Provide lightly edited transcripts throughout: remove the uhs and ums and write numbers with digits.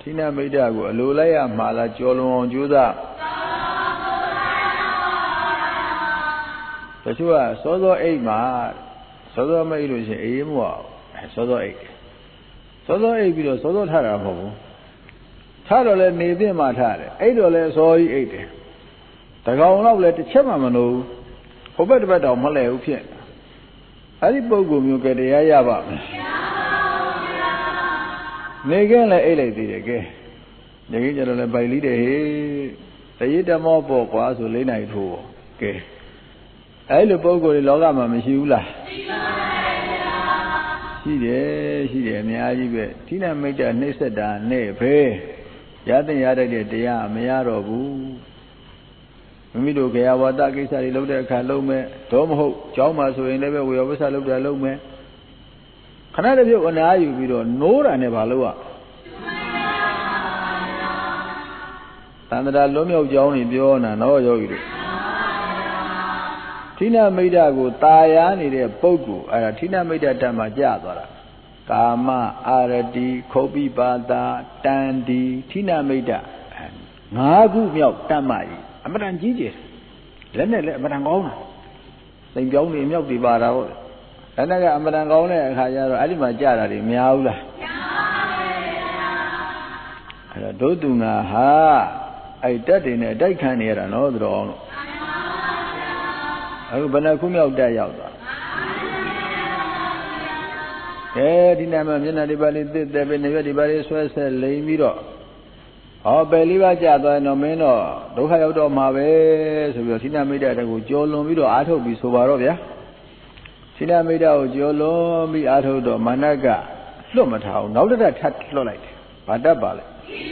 Tina Midago, Lulaya Mala Jolon Juda. Sashua, Sodo 8 mar, Sodo Mailus, Aimwa, Sodo 8. Sodo 8 below Sodo Taramo. Tarole maybe Matare, 8 dollars or 8. The Gaon let the Chamamano, Hobert Bada Malay Upian. Alibogum, you get the Ayaba. Negan la elati again. The general by leader, the Yita Mobo was a late night for. Okay. I look over the Logama Mishula. She did, Miaji, Tina made a Nesta, ne pay. Yatin Yada de Dea, Mayaro Boo. Mido Gayawataki, I looked at Kalome, Tom Ho, Joma, so in never we always looked at Lome. Canada view on Ayu, we don't know and never lower. And the Lomio Johnny Biona, no Yogi. Tina made a go, Tayani de Pogu, and Tina made a Tamajadara. Kama, Aradi, Kobi Bada, Dandy, Tina made a Nagu Milk Tamai, Amaran Gigi. Leonard Marangona. Saint Johnny Milk Divara. And I got Marangona, Alima Jara, Miaula. Doduna, ha. I did in a day can hear another on. Oh, but I come out there. Eh, anybody did there when everybody was a lay mirror. Oh, believe I got no meno. Don't have out of my way. So you're Tina made that I would Jolo Mido Ato be so barovia. Tina made out Jolo be Ato do Managa. Slomatow, now that I touch Lolite. Padabal.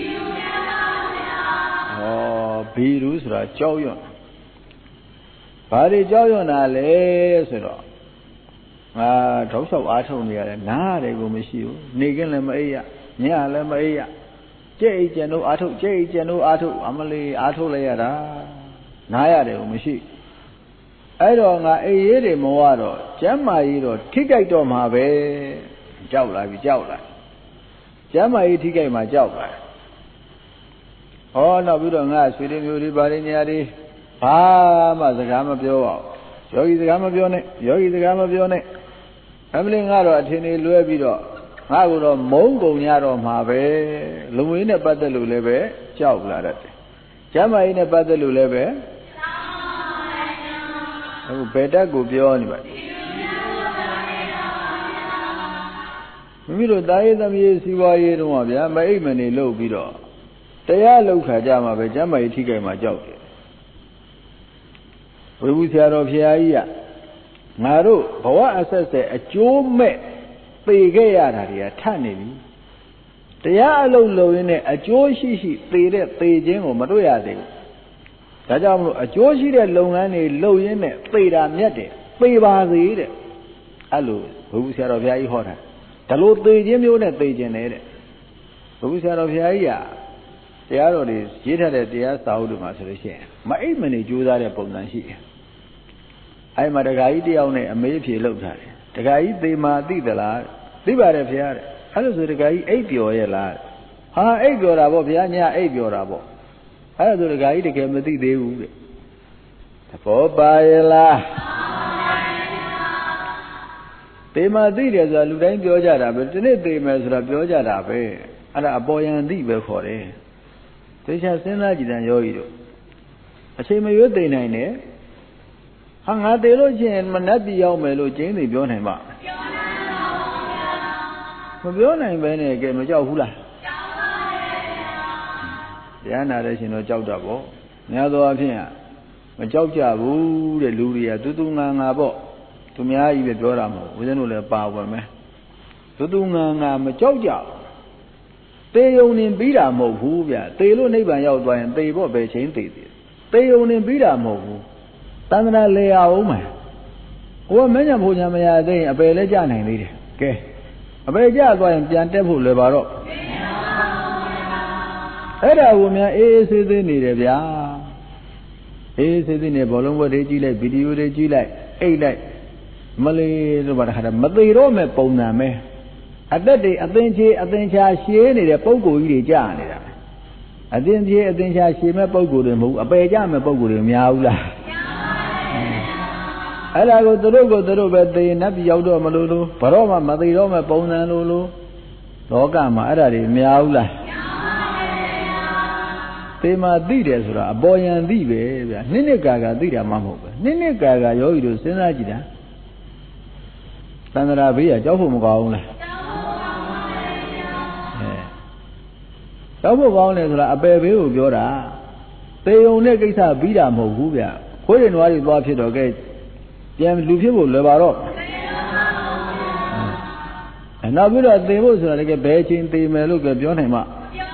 Oh, Birus, Joyon. Bari Joyon Ale, Toss of Atonia, Nade Gomishu, Nigan Lemaya, Nia Lemaya, J. Geno Ato, J. Geno Ato, Amali Ato Leada, Naya de Gomishi. I don't know a year moado, Jamairo, Tigaito Mabe, Jaula. Jamai Tigay my Jaula. Oh, no, we don't ask, we didn't really buy any. Ah, Mazagama Bio. Yogi the Gama Bione, Yogi the Gama Bione. Emily Naro at Tini Luebido. I would have Mongo Yaro Mabe, Lumina Badalu Lebe, Jaula. Jama in a Badalu Lebe. Oh, better go beyond. We don't die them years, you are here, my many low bido. They are low Kajama, but Jama Tika my joke. We will hear of Yaya. Maru, Bawa says a Joe met Pegaya, Tanny. They are low in a Joe Shishi, Pejing or Maruya. Tajam, a Joe Shida long and low in it, Peda Mete, Peba the eat. Allo, who will hear of Yaya Horror. The Lord Pejim, you net Pejin. Who will hear of Yaya? The arrow is Jita at the ass out of Master. My many Jews are upon the sea. I might a guy on a maybe looked at it. The guy they might be the lad. Live at a fair. How does the guy 8 your lad? Ah, 8 your abo, Piania, 8 your abo. How does the guy came with the day? The poor Baila. They might be as a Ludan Georgia, but they measure up Georgia, and a boy and leave for it. They shall send larger than your. I say, my good day, nine. Hang out the Logian, Manabi Yomelo, Jamie Bionhema. Biona in Bene again, Majahula. The Anna, no Jawdabo. Never of here. Majoja, woo, the Luria, Tudunga Abo. To me, I even Doramo, with another power, man. Tudunga Majoja. They only beat a move, they don't even out and they were very chained. They only beat a move. Tamana lay our woman. What many of whom I say a Belajan and lead. Okay. A Belajan and Jantabu Levaro. Era woman is the need, ya. Is it in a volume what they like, video they like, a like Malay, what had a Madero me pona me. အသက်တွေအသင်ချေအသင်ချာရှည်နေတဲ့ပုံကိုယ်ကြီးတွေကြာနေတာအသင်ချေအသင်ချာရှည်မဲ့ပုံကိုယ်တွေမဟုတ်အပယ်ကြမဲ့ပုံကိုယ်တွေများဘူးလားအဲ့ဒါကိုသူတို့ပဲသိရင်နတ်ပြည်ရောက်တော့မလို့လို့ဘရောမှမသိတော့မဲ့ပုံစံလို့လောကမှာအဲ့ဒါတွေများဘူးလားသေမာသိတယ်ဆိုတာအပေါ်ယံသိပဲဗျာနှစ်ကာသိတာမှမဟုတ်ပဲနှစ်ကာယောဂီတို့စဉ်းစားကြည့်တာသန္တရာဘေးကကြောက်ဖို့မကောင်းဘူးလားကြောက်ဖို့ကောင်းတယ်ဆိုတာအပယ်ဘေးကိုပြောတာသေုံနဲ့ကိစ္စပြီးတာမဟုတ်ဘူးဗျခွေးတွေနွားတွေသွားဖြစ်တော့ကဲပြန်လူဖြစ်ဖို့လွယ်ပါတော့နောက်ပြီးတော့သေဖို့ဆိုတာလည်းဘယ်ချိန်သေမယ်လို့ပြောနိုင်မှာ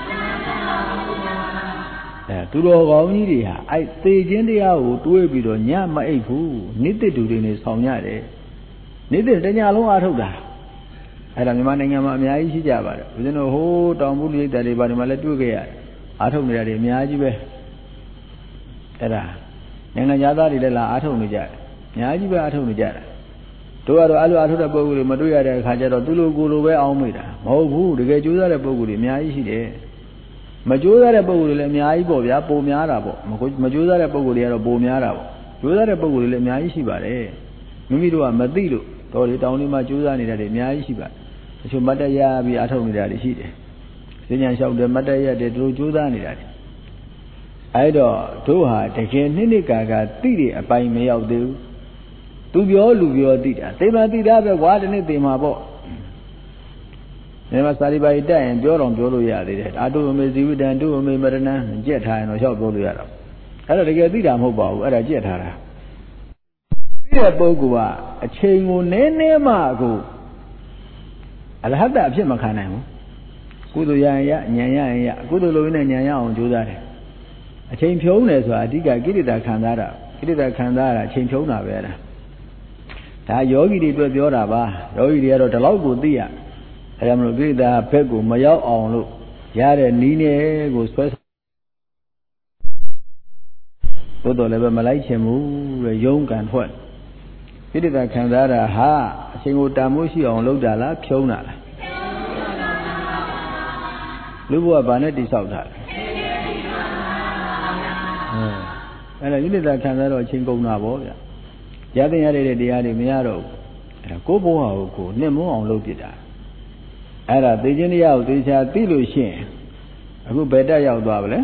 သူတော်ကောင်းကြီးတွေဟာအဲ့သေခြင်းတရားကိုတွေးပြီးတော့ညမအိပ်ဘူးနိတ္တတူတွေနဲ့ဆောင်ရတယ်နိတ္တတညလုံးအားထုတ်တာအဲ့ဒါမြန်မာနိုင်ငံမှာအများကြီးရှိကြပါတယ်ဦးဇင်းတို့ဟိုးတောင်ပုရိသတ်တွေဘာတွေမှလည်းတွေ့ကြရတယ်အားထုတ်နေရတယ်အများကြီးပဲအဲ့ဒါနိုင်ငံသားတွေလည်းလာအားထုတ်နေကြတယ်အများကြီးပဲအားထုတ်နေကြတယ်တို့ကတော့အဲ့လိုအားထုတ်တဲ့ပုဂ္ဂိုလ်တွေမတွေ့ရတဲ့အခါကျတော့သူလိုကိုယ်လိုပဲအောင်းမိတာမဟုတ်ဘူးတကယ်ကြိုးစားတဲ့ပုဂ္ဂိုလ်တွေအများကြီးရှိတယ်မကြိုးစားတဲ့ပုဂ္ဂိုလ်တွေလည်းအများကြီးပေါ့ဗျာပုံများတာပေါ့မကြိုးစားတဲ့ပုဂ္ဂိုလ်တွေကတော့ပုံများတာပေါ့ကြိုးစားတဲ့ပုဂ္ဂိုလ်တွေလည်းအများကြီးရှိပါတယ်မိမိတို့ကမသိလို့တော်လေတောင်းလေးမှာကြိုးစားနေတာတွေအများကြီးရှိပါတယ်တချို့မတ်တရပြီးအားထုတ်နေတာတွေရှိတယ်။ဉာဏ်လျှောက်တယ်မတ်တရတယ်သူတို့ကြိုးစားနေတာတွေအဲ့တော့တို့ဟာတကယ်နှစ်ကာသိတဲ့အပိုင်းမရောက်သေးဘူး။သူပြောလူပြောသိတာသေမာသိတာပဲကွာဒီနေ့သေမာပေါ့။ဒီမှာစာရိပါဠိတက်ရင်ပြောတော့ပြောလို့ရသေးတယ်။အာတုဝမေဇီဝတံတုဝမေမရဏံကြက်ထားရင်တော့လျှောက်ပြောလို့ရတော့။အဲ့တော့တကယ်သိတာမဟုတ်ပါဘူး။အဲ့ဒါကြက်ထားတာ။သိတဲ့ပုဂ္ဂိုလ်ကအချိန်ကိုနည်းနည်းမှကိုအရဟတအဖြစ်မခံနိုင်ဘူးကုသိုလ်ရရင်ရဉာဏ်ရရင်ရကုသိုလ်လိုရင်းနဲ့ဉာဏ်ရအောင်ကြိုးစားတယ်အချိန်ဖြုံးတယ်ဆိုတာအဓိကကိလေသာခံစားတာကိလေသာခံစားရတာအချိန်ဖြုံးတာပဲလားဒါယောဂီတွေအတွက်ပြောတာပါယောဂီတွေကတော့ဒီလောက်ကိုသိရအဲဒါမလို့ကိလေသာဘက်ကိုမရောက်အောင်လို့ရတဲ့နီးနဲ့ကိုဆွဲသို့တော်လည်းပဲမလိုက်ချင်ဘူးတဲ့ယုံကံထွက်ကိလေသာခံစားတာဟာအချိန်ကိုတန်မိုးရှိအောင်လုပ်တာလားဖြုံးတာလားလူဘဝဘာနဲ့တိဆောက်တာလဲအဲ့ဒါကိလေသာခံစားတော့အချိန်ကုန်တာပေါ့ဗျရတဲ့ရတဲ့တရားတွေမရတော့ဘူးအဲ့ဒါကိုယ့်ဘဝကိုနှစ်မွန်းအောင်လုပ်ပြတာအဲ့ဒါသိခြင်းတရားကိုသိချာသိလို့ရှိရင်အခုဘယ်တက်ရောက်သွားပါလဲ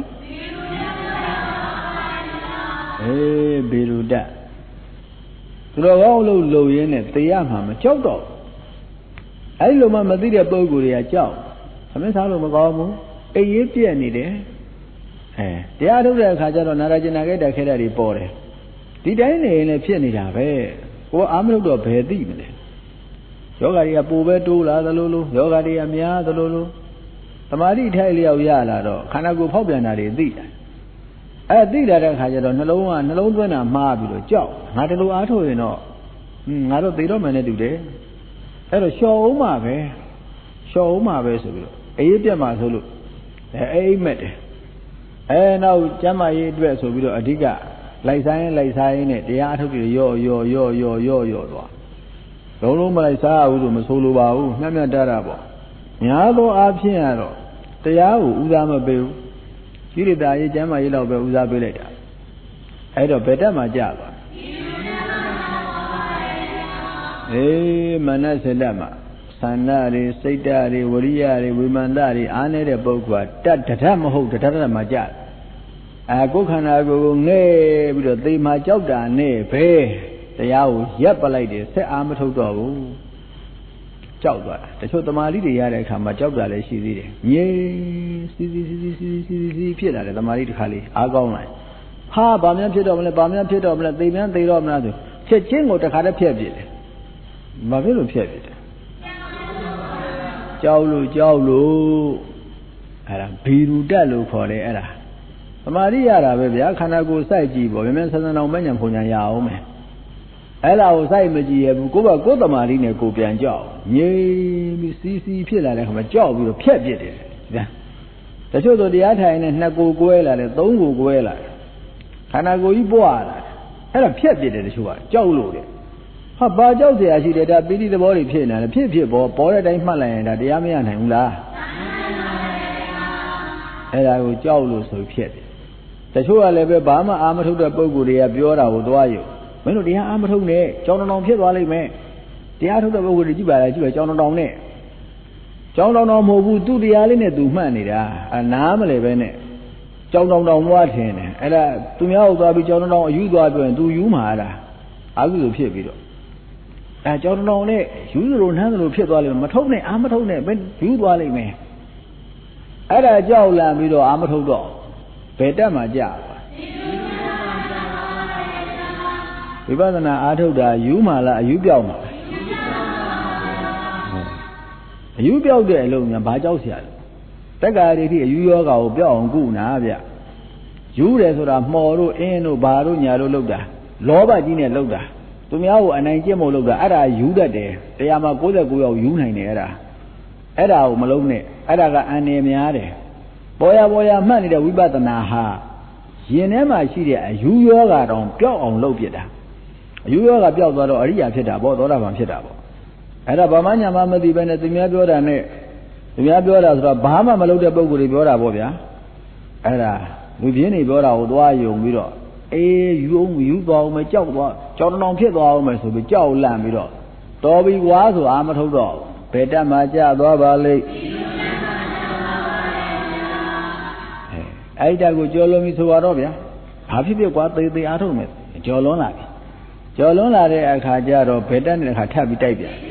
ဘေရုတသူတော်ကောင်းလို့လုံရင်းနဲ့တရားမှမကြောက်တော့အဲ့လိုမှမသိတဲ့ပုဂ္ဂိုလ်တွေကကြောက်သမင်းစားလို့မကောင်းဘူးအိပ်ရေးပြက်နေတယ်တရားထုတ်တဲ့အခါကျတော့နာရကျင်နာခဲ့တဲ့ခဲတဲ့တွေပေါ်တယ်ဒီတိုင်းနေရင်လည်းဖြစ်နေတာပဲကိုအာမလို့တော့ဘယ်သိမလဲယောဂါတွေကပိုပဲတိုးလာသလိုလိုယောဂါတွေကများသလိုလိုသမာဓိထိုက်လျောက်ရလာတော့ခန္ဓာကိုယ်ဖောက်ပြန်တာတွေသိတယ်သိလာတဲ့အခါကျတော့နှလုံးသွင်းတာမှားပြီးတော့ကြောက်ငါတလူအားထုတ်ရင်တော့ငါတော့သိတော့မှနဲ့တူတယ်အဲ့တော့လျှော်အောင်မှာပဲဆိုပြီးတော့အေးပြတ်မှာဆိုလို့အိမ်မက်တယ်နောက်ကျမ်းမာရေးအတွက်ဆိုပြီးတော့အဓိကလိုက်ဆိုင်နဲ့တရားအထုတ်ပြီးရော့သွားလုံးမလိုက်စားဘူးလို့မဆိုလိုပါဘူးမျှတတာပေါ့များသောအားဖြင့်ကတော့တရားကိုဦးစားမပေးဘူးကိလေသာရေးကျမ်းမာရေးလောက်ပဲဦးစားပေးလိုက်တာအဲ့တော့ဘယ်တက်မှကြသွားမနစလက်မှာသန္တာတွေစိတ်ဓာတ်တွေဝရိယတွေဝိမာန်ဓာတ်တွေအားနေတဲ့ပုဂ္ဂိုလ်ကတထမဟုတ်တထမှကြကိုယ်ခန္ဓာကိုယ်ငဲ့ပြီးတော့သေမှာကြောက်တာနဲ့ပဲတရားကိုရပ်ပလိုက်တယ်ဆက်အားမထုတ်တော့ဘူးကြောက်သွားတာတချို့တမာတိတွေရတဲ့အခါမှာကြောက်တာလည်းရှိသေးတယ်ငြိမ်စီဖြစ်လာတယ်တမာတိတစ်ခါလေးအားကောင်းလာဟာဘာများဖြစ်တော့မလဲသေများသေတော့မလားဆိုချက်ချင်းကိုတစ်ခါတည်းဖျက်ပြစ်တယ်ဘာဖြစ်လို့ဖျက်ပြစ်တယ်ကြောက်လို့အဲ့ဒါဘီရူတက်လို့ခေါ်တယ်အဲ့ဒါသမာဓိရတာပဲဗျာခန္ဓာကိုယ်စိုက်ကြည့်ပေါ့မြန်ဆန်းဆန်းအောင်မညံဖုန်ညာရအောင်မယ်အဲ့ဒါကိုစိုက်မကြည့်ရဘူးကိုယ်သမာဓိနဲ့ကိုပြန်ကြောက်ငြိမ်ပြီးစီးဖြစ်လာတဲ့ခါမှာကြောက်ပြီးတော့ဖျက်ပြစ်တယ်ဒါတချို့ဆိုတရားထိုင်နေ2ကိုကွဲလာတယ်3ကိုကွဲလာတယ်ခန္ဓာကိုယ်ကြီးပွားလာတယ်အဲ့ဒါဖျက်ပြစ်တယ်တချို့ကကြောက်လို့တယ်ဟာဘာကြောက်เสียရှိတယ်ဒါပိဋိသဘောတွေဖြစ်နေတယ်ဖြစ်ပေါ်တဲ့တိုင်းမှတ်လိုက်ရင်ဒါတရားမရနိုင်ဘူးလားအဲ့ဒါကိုကြောက်လို့ဆိုဖြစ်တယ်တချို့ကလည်းပဲဘာမှအာမထုတ်တဲ့ပုံကိုယ်တွေကပြောတာကိုသွားယူမင်းတို့တရားအာမထုတ်နဲ့ကြောင်တောင်ဖြစ်သွားလိမ့်မယ်တရားထုတ်တဲ့ပုံကိုယ်တွေကြည့်ပါလားကြည့်ပါကြောင်တောင်နဲ့ကြောင်တောင်မဟုတ်ဘူးသူ့တရားလေးနဲ့သူမှတ်နေတာနားမလဲပဲနဲ့ကြောင်တောင်မွားထင်တယ်အဲ့ဒါသူများဟုတ်သွားပြီးကြောင်တောင်အယူသွားပြောရင်သူယူမှာလားအာဟုဆိုဖြစ်ပြီးတော့ကြောင်တောင်နဲ့ယူလိုနှမ်းလိုဖြစ်သွားလိမ့်မယ်မထုတ်နဲ့အာမထုတ်နဲ့ယူသွားလိမ့်မယ်အဲ့ဒါကြောက်လာပြီးတော့အာမထုတ်တော့ဘယ်တက်မှကြာပါဝိပဿနာအားထုတ်တာယူမှလားအယူပြောက်မှာအယူပြောက်တဲ့အလုံးများဘာကြောက်เสียလဲတက္ကာရီတိအယူယောဂါကိုပြောက်အောင်ကုနာဗျယူတယ်ဆိုတာမှော်တို့အင်းတို့ဘာတို့ညာတို့လောက်တာလောဘကြီးနဲ့လောက်တာသူများကိုအနိုင်ကျင့်မို့လောက်တာအဲ့ဒါယူတတ်တယ်တရားမှာ69ယောက်ယူနိုင်တယ်အဲ့ဒါကိုမလုံးနဲ့အဲ့ဒါကအန္တရာယ်များတယ်ပေါ်ရမှတ်နေတဲ့ဝိပဿနာဟာရင်ထဲမှာရှိတဲ့အယူယောဂါတောင်ပျောက်အောင်လုပ်ပြတာအယူယောဂါပျောက်သွားတော့အရိယာဖြစ်တာပေါ့သောတာပန်ဖြစ်တာပေါ့အဲ့ဒါဘာမှညာမှမသိပဲနဲ့သူများပြောတာနဲ့သူများပြောတာဆိုတော့ဘာမှမလုပ်တဲ့ပုံကိုယ်တွေပြောတာပေါ့ဗျာအဲ့ဒါလူပြင်းနေပြောတာကိုသွားယုံပြီးတော့ယူသွားအောင်မကြောက်သွားကြောင်တောင်ဖြစ်သွားအောင်မယ်ဆိုပြီးကြောက်လန့်ပြီးတော့တော်ပြီကွာဆိုအာမထုတ်တော့ဘယ်တက်မှကြာသွားပါလိမ့်အဲ့ဒါကိုကြော်လွန်ပြီဆိုတော့ဗျာဘာဖြစ်ဖြစ်ကွာသေအားထုတ်မယ်ကြော်လွန်လာပြီကြော်လွန်လာတဲ့အခါကျတော့ဘယ်တက်တဲ့အခါထပ်ပြီးတိုက်ပြန်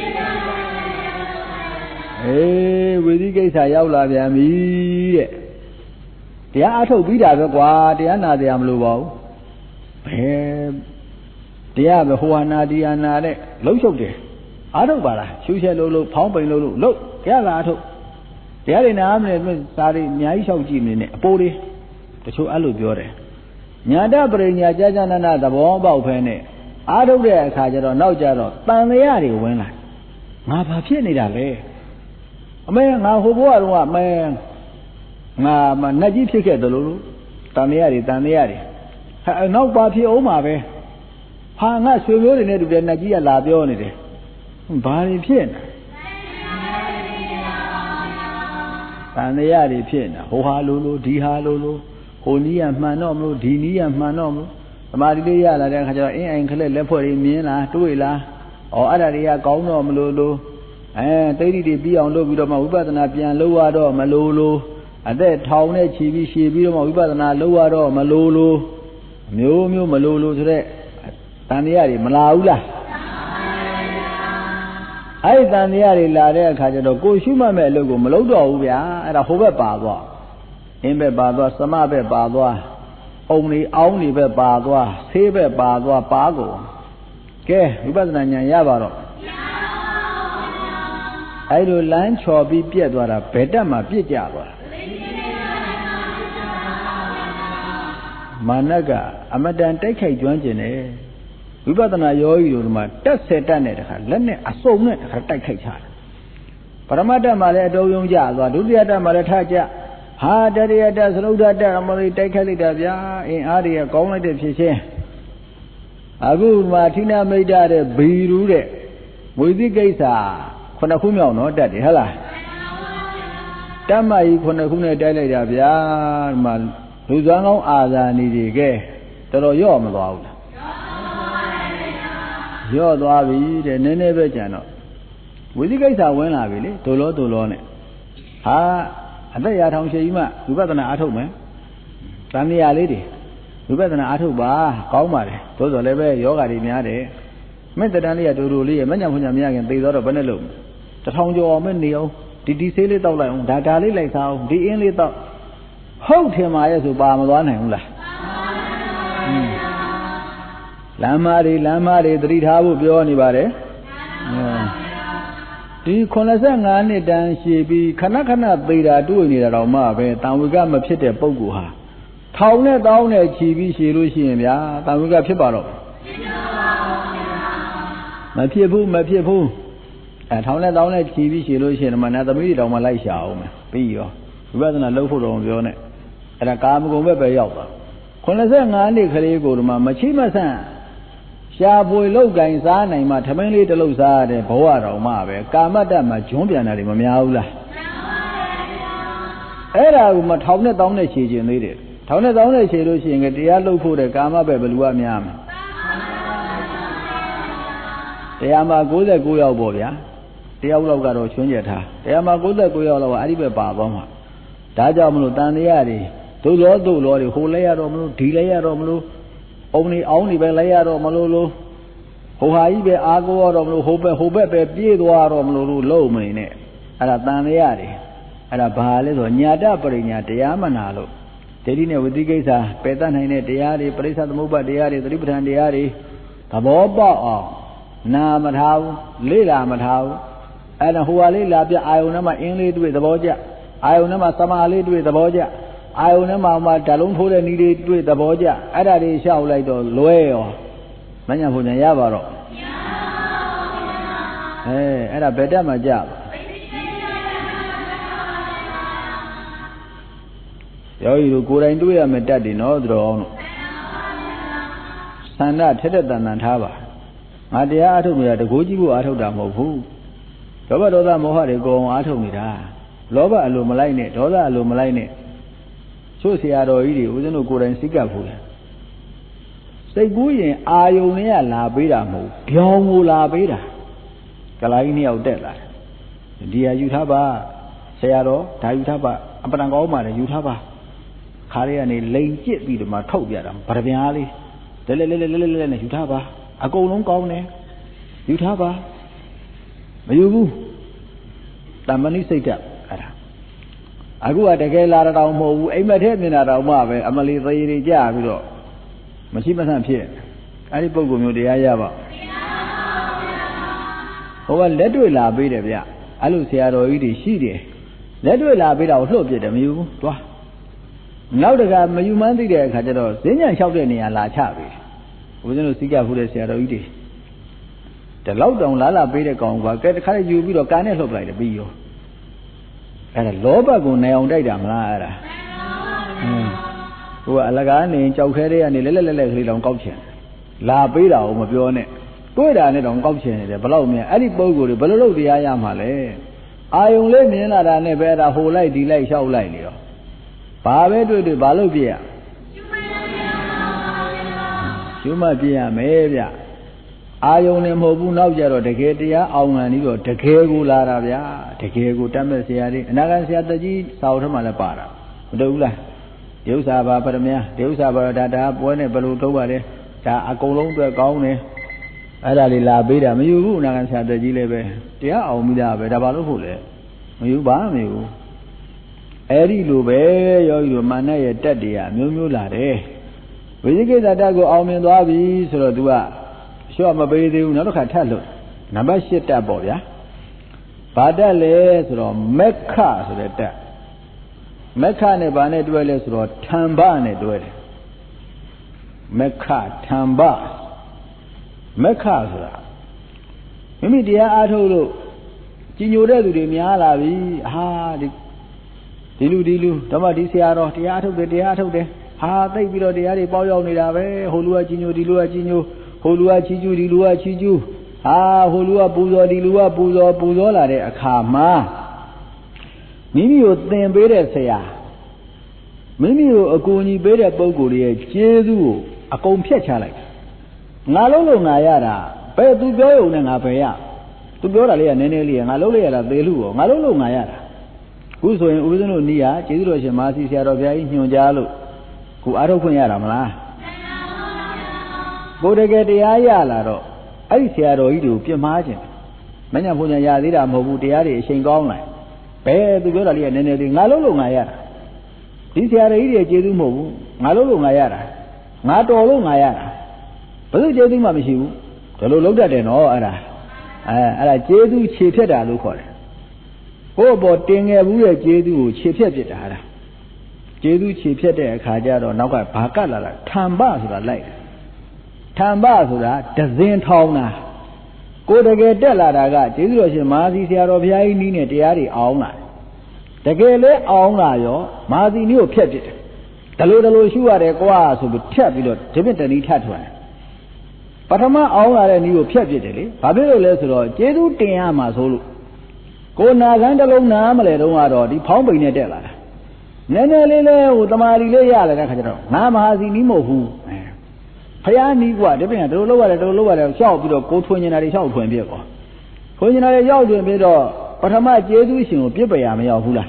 ဝိသိကိစ္စရောက်လာပြန်ပြီတဲ့တရားအားထုတ်ပြီးတာပဲကွာတရားနာတရားမလိုပါဘူးဘယ်တရားပဲဟိုဟာနာတရားနာတဲ့လှုပ်ချုပ်တယ်အားထုတ်ပါလားရှုချက်လို့ဖောင်းပိန်လို့တရားကအားထုတ်တရားတွေနားမလဲစာတွေအများကြီးလျှောက်ကြည့်နေနဲ့အပိုးလေးတချို့အဲ့လိုပြောတယ်ညာတပရိညာကြာကြာနာနာသဘောပေါက်ဖဲနဲ့အားထုတ်တဲ့အခါကျတော့နောက်ကျတော့တန်တရားတွေဝင်လာငါဘာဖြစ်နေတာလဲအမေငါဟိုဘဝတုန်းကငါနတ်ကြီးဖြစ်ခဲ့တယ်လို့တန်တရားတွေနောက်ပါဖြစ်အောင်ပါပဲဟာငါဆွေမျိုးတွေနဲ့တူတဲ့နတ်ကြီးကလာပြောနေတယ်ဘာတွေဖြစ်နေတန်တရားတွေဖြစ်နေဟိုဟာလိုဒီဟာလိုဟိုနီးရမှန်တော့မလို့ဒီနီးရမှန်တော့မလို့သမာဓိလေးရလာတဲ့အခါကျတော့အင်းအိမ်ခလက်လက်ဖွဲ့တွေမြင်လားတွေ့လားအဲ့ဒါတွေကကောင်းတော့မလို့တိဋ္ဌိတွေပြီးအောင်လုပ်ပြီးတော့မှဝိပဿနာပြန်လုပ်ရတော့မလို့အသက်ထောင်နဲ့ခြီးပြီးရှည်ပြီးတော့မှဝိပဿနာလုပ်ရတော့မလို့မျိုးမလို့ဆိုတဲ့တန်တရားတွေမလာဘူးလားအဲ့ဒီတန်တရားတွေလာတဲ့အခါကျတော့ကိုရှုမှတ်မဲ့အလုပ်ကိုမလုပ်တော့ဘူးဗျာအဲ့ဒါဟိုဘက်ပါသွားအင်းဘက်ပါသွားသမဘက်ပါသွားအုံတွေအောင်းတွေဘက်ပါသွားဆေးဘက်ပါသွားပါကုန်ကဲဝိပဿနာဉာဏ်ရပါတော့အဲ့လိုလမ်းချော်ပြီးပြက်သွားတာဘယ်တက်မှပြစ်ကြသွားမာနကအမတန်တိုက်ခိုက်ကျွမ်းကျင်တယ်ဝိပဿနာယောဂီတို့မှာတက်နဲ့တခါလက်နဲ့အစုံနဲ့တခါတိုက်ခိုက်ချတယ်ပရမတ္တမှာလည်းအတုံးယုံကြသွားဒုတိယတ္တမှာလည်းထကြဟာတတိယတ္တသရုပ်တ္တအမလေးတိုက်ခိုက်လိုက်တာဗျာအင်းအားတွေကကောင်းလိုက်တဲ့ဖြစ်ချင်းအခုမှဌိနမိတ်တဲ့ဘီရူးတဲ့ဝိသိကိစ္စ9ခုမြောက်နော်တက်တယ်ဟဲ့လားတမ္မကြီး9ခုနဲ့တိုက်လိုက်တာဗျာဒီမှာလူစွမ်းကောင်းအာဇာနည်တွေကဲတော်တော်ရော့မသွားဘူးလားရော့သွားပြီတဲ့နည်းနည်းပဲကြံတော့ဝိသိကိစ္စဝင်လာပြီလေဒိုလောနဲ့ဟာအသက်ရာထောင်ရှိကြီးမှဝိပဿနာအားထုတ်မယ်တန်မြာလေးတွေဝိပဿနာအားထုတ်ပါကောင်းပါတယ်သို့တော်လည်းပဲယောဂါတွေများတယ်မေတ္တန်လေးကတူလေးရမညံဖွညာမရခင်သိသွားတော့ဘယ်နဲ့လုံး1000ကျော်အောင်မနေအောင်ဒီဆေးလေးတောက်လိုက်အောင်ဒါလေးလိုက်စားအောင်ဒီအင်းလေးတောက်ဟုတ်ထင်ပါရဲ့ဆိုပါမသွားနိုင်ဘူးလားလမ်းမတွေသတိထားဖို့ပြောနေပါတယ်ဒီ85နှစ်တန်းရှည်ပြီးခဏသေးတာတွေ့နေတာတော့မှပဲတန်ဝိကမဖြစ်တဲ့ပုဂ္ဂိုလ်ဟာထောင်နဲ့တောင်းနဲ့ခြီးပြီးရှည်လို့ရှိရင်ဗျာတန်ဝိကဖြစ်ပါတော့မဖြစ်ဘူးထောင်နဲ့တောင်းနဲ့ခြီးပြီးရှည်လို့ရှိရင်မနာသမီးတွေတောင်မှလိုက်ရှာအောင်မယ်ပြီးရောဝိပဿနာလုပ်ဖို့တော့ပြောနဲ့အဲ့ဒါကာမဂုဏ်ဘက်ပဲရောက်သွား85နှစ်ကလေးကိုဒီမှာမချိမဆန့်ရှာဖွေလောက်ကိုင်စားနိုင်မှထမင်းလေးတစ်လုံးစားရတယ်ဘဝတော်မှပဲကာမတ္တမှာဂျွန်းပြန်တာတွေမများဘူးလားအဲ့ဒါကိုမထောင်နဲ့တောင်းနဲ့ခြေကျင်သေးတယ်ထောင်နဲ့တောင်းနဲ့ခြေလို့ရှိရင်တရားလုပ်ဖို့တဲ့ကာမပဲဘယ်လိုကများမလဲတရားမှာ69ယောက်ပေါ့ဗျာတယောက်လောက်ကတော့ချွင်းကျက်ထားတရားမှာ69ယောက်လောက်ကအဲ့ဒီပဲပါသွားမှာဒါကြောင့်မလို့တန်တရားတွေတို့လောတွေဟိုလဲရတော့မလို့ဒီလဲရတော့မလို့အုံနေအောင်နေပဲလဲရတော့မလို့လို့ဟိုဟာကြီးပဲအာကိုရတော့မလို့ဟိုဘက်ပဲပြေးသွားတော့မလို့လို့လုံးမနေနဲ့အဲ့ဒါတန်တရားတွေအဲ့ဒါဘာလဲဆိုညာတပရိညာတရားမနာလို့ဒိဋ္ဌိနဲ့ဝိသိကိစ္စပယ်တတ်နိုင်တဲ့တရားတွေပရိစ္ဆသမုပ္ပါတရားတွေသတိပဋ္ဌာန်တရားတွေသဘောပေါက်အောင်နာမထားဘူးလေ့လာမထားဘူးအဲ့ဒါဟိုဟာလေးလာပြအာယုန်ထဲမှာအင်းလေးတွေ့သဘောကျအာယုန်ထဲမှာသမာလေးတွေ့သဘောကျအာယုန်ထဲမှာဓာလုံးထိုးတဲ့နီးလေးတွေ့သဘောကျအဲ့ဒါတွေရှောက်လိုက်တော့လွဲရောမညာဘုညာရပါတော့အဲ့ဒါဘယ်တက်မှကြပါယောဂီတို့ကိုယ်တိုင်တွေ့ရမယ်တတ်တယ်နော်သူတော်အောင်လို့သန္တာထက်တဲ့တန်တန်ထားပါငါတရားအထုတ်နေတာတကိုးကြည့်ဖို့အထုတ်တာမဟုတ်ဘူးလောဘဒေါသမောဟတွေအကုန်အထုတ်နေတာလောဘအလိုမလိုက်နဲ့ဒေါသအလိုမလိုက်နဲ့ချို့ဆရာတော်ကြီးတွေဦးဇင်းတို့ကိုယ်တိုင်စိတ်ကပ်ဖို့လေစိတ်ကူးရင်အာယုန်နဲ့လာပေးတာမဟုတ်ပြောင်းကိုလာပေးတာကလာကြီးနှစ်ယောက်တက်လာတယ်ဒီဟာယူထားပါဆရာတော်ဒါယူထားပါအပ္ပံကောင်းပါတယ်ယူထားပါခါလေးကနေလိန်ကျစ်ပြီးတော့မှထုတ်ပြတာဗရပြားလေးလဲနဲ့ယူထားပါအကုန်လုံးကောင်းတယ်ယူထားပါမယူဘူးတမ္မဏိစိတ်ဓာတ်အဲ့ဒါအခုကတကယ်လာတောင်မဟုတ်ဘူးအိမ်မက်ထဲမြင်တာတောင်မှပဲအမလီသေးတွေကြပြီးတော့မရှိမဆန့်ဖြစ်အဲ့ဒီပုံကုမျိုးတရားရပါဟိုကလက်တွေ့လာပေးတယ်ဗျအဲ့လိုဆရာတော်ကြီးတွေရှိတယ်လက်တွေ့လာပေးတာကိုလှုပ်ပြတယ်မယူဘူးသွားနောက်တကမယူမှန်းသိတဲ့အခါကျတော့ဈဉ္ညာလျှောက်တဲ့နေရာလာချပြီဦးဇင်းတို့စိကဖူးတဲ့ဆရာတော်ကြီးတွေတလောက်တောင်လာပေးတဲ့ကောင်ကကဲတခါတည်းယူပြီးတော့ကာနဲ့လှုပ်လိုက်တယ်ပြီးရောအဲ့ဒါလောဘကိုနိုင်အောင်တိုက်တာမလားအဲ့ဒါဟိုကအလကားနေကြောက်ခဲတဲ့ကနေလဲကလေးတောင်ကောက်ချင်လာပေးတာကိုမပြောနဲ့တွေ့တာနဲ့တောင်ကောက်ချင်နေတယ်ဘလောက်မြန်အဲ့ဒီပုံကိုယ်တွေဘယ်လိုလုပ်တရားရမှာလဲအာယုံလေးမြင်လာတာနဲ့ပဲအဲ့ဒါဟိုလိုက်ဒီလိုက်လျှောက်လိုက်နေရောဘာပဲတွေ့ဘာလို့ပြရရှုမှတ်ပြရမယ်ဗျအာယုံနဲ့မဟုတ်ဘူးနောက်ကြတော့တကယ်တရားအောင်ခံပြီးတော့တကယ်ကိုလာတာဗျာတကယ်ကိုတတ်မဲ့ဆရာတွေအနာဂတ်ဆရာတကြီးစာအုပ်ထဲမှာလည်းပါတာမတူဘူးလားဒီဥစ္စာပါပရမယဒီဥစ္စာပါဒါပွဲနဲ့ဘယ်လိုထုတ်ပါလဲဒါအကုန်လုံးအတွက်ကောင်းတယ်အဲ့ဒါလေးလာပေးတာမယူဘူးအနာဂတ်ဆရာတကြီးလည်းပဲတရားအောင်ပြီးသားပဲဒါဘာလို့ဖို့လဲမယူပါမယူအဲ့ဒီလိုပဲယောဂီတို့မာနရဲ့တက်တရားမျိုးလာတယ်ဝိသိကိစ္စတတ်ကိုအောင်မြင်သွားပြီဆိုတော့ तू ကလျှော့မပေးသေးဘူးနောက်တစ်ခါထပ်လို့နံပါတ်8တက်ပေါ့ဗျာဘာတက်လဲဆိုတော့မက္ခဆိုတဲ့တက်မက္ခနဲ့ဘာနဲ့တွဲလဲဆိုတော့ထံဘနဲ့တွဲတယ်မက္ခထံဘမက္ခဆိုတာမိမိတရားအားထုတ်လို့ကြီးညိုတဲ့သူတွေများလာပြီဟာဒီလူဓမ္မဒီဆရာတော်တရားထုတ်တယ်ဟာသိပြီးတော့တရားတွေပေါက်ရောက်နေတာပဲဟိုလူကကြီးညိုဒီလူကကြီးညိုဟိုလူကချီကျူးဒီလူကချီကျူးဟာဟိုလူကပူဇော်ဒီလူကပူဇော်လာတဲ့အခါမှာမိမိကိုသင်ပေးတဲ့ဆရာမိမိကိုအကူအညီပေးတဲ့ပုဂ္ဂိုလ်ရဲ့ကျေးဇူးကိုအကုန်ဖြတ်ချလိုက်ငါလုံးလို့ငါရတာဘယ်သူပြောရုံနဲ့ငါပဲရသူပြောတာလေးကနည်းနည်းလေးငါလုံးလိုက်ရတာသေလူရောငါလုံးလို့ငါရတာခုဆိုရင်ဦးဇင်းတို့နီးရကျေးဇူးတော်ရှင်မာစီဆရာတော်ဘုရားကြီးညွှန်ကြားလို့ခုအားထုတ်ခွင့်ရတာမလားကိုယ်တကယ်တရားရလာတော့အဲ့ဒီဆရာတော်ကြီးတွေကိုပြစ်မှားခြင်းမညာဘုညာရသေးတာမဟုတ်ဘူးတရားတွေအချိန်ကောင်းလာဘယ်သူပြောတာလေးကနည်းနည်းလေးငါလုံးလို့ငါရတာဒီဆရာတော်ကြီးတွေကျေးဇူးမဟုတ်ဘူးငါလုံးလို့ငါရတာငါတော်လို့ငါရတာဘယ်သူကျေးဇူးမှမရှိဘူးဒါလိုလုပ်တတ်တယ်နော်အဲ့ဒါကျေးဇူးခြေဖြတ်တာလို့ခေါ်တယ်ကိုယ့်ဘောတင်ငယ်ဘူးတဲ့ကျေးဇူးကိုခြေဖြတ်ပြစ်တာဟာကျေးဇူးခြေဖြတ်တဲ့အခါကျတော့နောက်ကဘာကတ်လာတာထံပဆိုတာလိုက်ထံပဆိုတာဒဇင်ထောင်းတာကိုတကယ်တက်လာတာကကျေးဇူးတော်ရှင်မဟာစီဆရာတော်ဘုရားကြီးနီးနဲ့တရားတွေအောင်လာတကယ်လဲအောင်လာရောမဟာစီနီးကိုဖျက်ပစ်တယ်ဒလိုရှုရတယ်ကွာဆိုပြီးထက်ပြီးတော့ဒီပြတဏီထထွန်းတယ်ပထမအောင်လာတဲ့နည်းကိုဖြတ်ပြစ်တယ်လေဘာဖြစ်လို့လဲဆိုတော့ကျေးဇူးတင်ရမှာဆိုလို့ကိုနာကန်းတစ်လုံးနားမလဲတော့ကတော့ဒီဖောင်းပိန်နဲ့တက်လာတာနည်းနည်းလေးလဲဟိုတမာရီလေးရလာတဲ့ခါကျတော့ငါမဟာစီနီးမဟုတ်ဘူးဖယားနီးกว่าဒီပြင်တို့လောက်ရတယ်တို့လောက်ရတယ်ရှောက်ပြီးတော့ကိုထွင်နေတာတွေရှောက်ထွင်ပြစ်ပေါ့ထွင်နေတာတွေရောက်ထွင်ပြီးတော့ပထမကျေးဇူးရှင်ကိုပြစ်ပယ်ရမရောက်ဘူးလား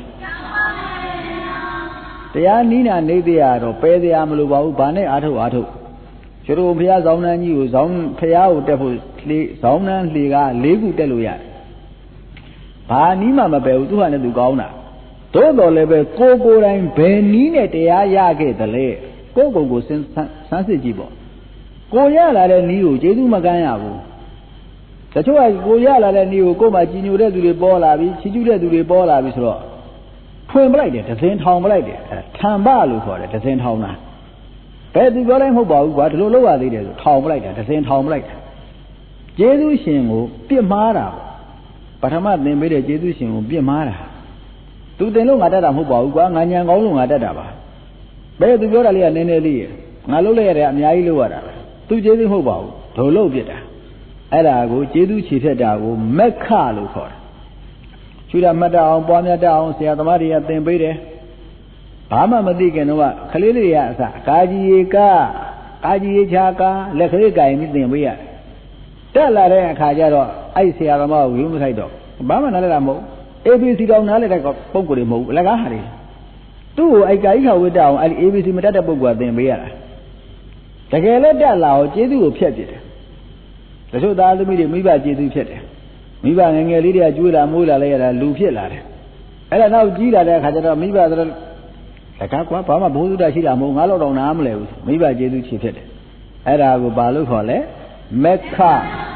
တရားနီးနာနေသေးရတော့ပယ်တရားမလိုပါဘူးဘာနဲ့အားထုတ်ကျတို့ဖယားဇောင်းနှန်းကြီးကိုဇောင်းဖယားကိုတက်ဖို့ဇောင်းနှန်းလှေက၄ခုတက်လို့ရတယ်ဘာနီးမှမပယ်ဘူးသူဟာနဲ့သူကောင်းတာသို့တော်လည်းပဲကိုယ်တိုင်ဘယ်နီးနဲ့တရားရခဲ့သလဲကိုယ်စမ်းစစ်ကြည့်ပေါ့ကိုရလာတဲ့နီးကိုကျေးဇူးမကမ်းရဘူးတချို့ကကိုရလာတဲ့နီးကိုကိုယ်မှကြည်ညိုတဲ့သူတွေပေါ်လာပြီချီးကျူးတဲ့သူတွေပေါ်လာပြီဆိုတော့ဖွင့်ပလိုက်တယ်ဒဇင်ထောင်ပလိုက်တယ်ထံပလို့ခေါ်တယ်ဒဇင်ထောင်တာဘယ်သူပြောတိုင်းမဟုတ်ပါဘူးကွာဒီလိုလုပ်ရသေးတယ်ဆိုထောင်ပလိုက်တာဒဇင်ထောင်ပလိုက်တာကျေးဇူးရှင်ကိုပြစ်မှားတာပထမသင်ပေးတဲ့ကျေးဇူးရှင်ကိုပြစ်မှားတာသူတင်လို့ငါတတ်တာမဟုတ်ပါဘူးကွာငါညံကောင်းလို့ငါတတ်တာပါဘယ်သူပြောတာလေးကနည်းနည်းလေးရငါလုပ်လိုက်ရတဲ့အများကြီးလုပ်ရတာပဲသူကျေးဇူးမဟုတ်ပါဘူးဒုလုပ်ပြစ်တာအဲ့ဒါကိုကျေးဇူးချေထက်တာကိုမက္ခလို့ခေါ်တယ်ချွေတာမှတ်တအောင်ပွားများတတ်အောင်ဆရာသမားတွေကသင်ပေးတယ်ဘာမှမသိခင်တော့ကလေးလေးရအစကာကြီးရေကာကြီးရေချာကာလက်ကလေးကင်ပြီးသင်ပေးရတက်လာတဲ့အခါကျတော့အဲ့ဆရာသမားကိုရုံးမဆိုင်တော့ဘာမှနားလည်တာမဟုတ် ABC တောင်နားလည်တဲ့ပုံကိုယ်တွေမဟုတ်ဘူးအလကားဟာတွေသူ့ကိုအဲ့ကာကြီးခဝိတ္တအောင်အဲ့ဒီ ABC မတတ်တဲ့ပုံကသင်ပေးရတာတကယ်လည်းတက်လာတော့ကျေးဇူးကိုဖြတ်ပြစ်တယ်တချို့သားသမီးတွေမိဘကျေးဇူးဖြတ်တယ်မိဘငယ်ငယ်လေးတွေကကျွေးလာမွေးလာလဲရတာလူဖြစ်လာတယ်အဲ့ဒါနောက်ကြီးလာတဲ့အခါကျတော့မိဘဆိုတော့လကားကွာဘာမှဘိုးစုတရှိတာမဟုတ်ငါတော့တော့နားမလဲဘူးမိဘကျေးဇူးချေဖြစ်တယ်အဲ့ဒါကိုဘာလို့ခေါ်လဲမက္ခ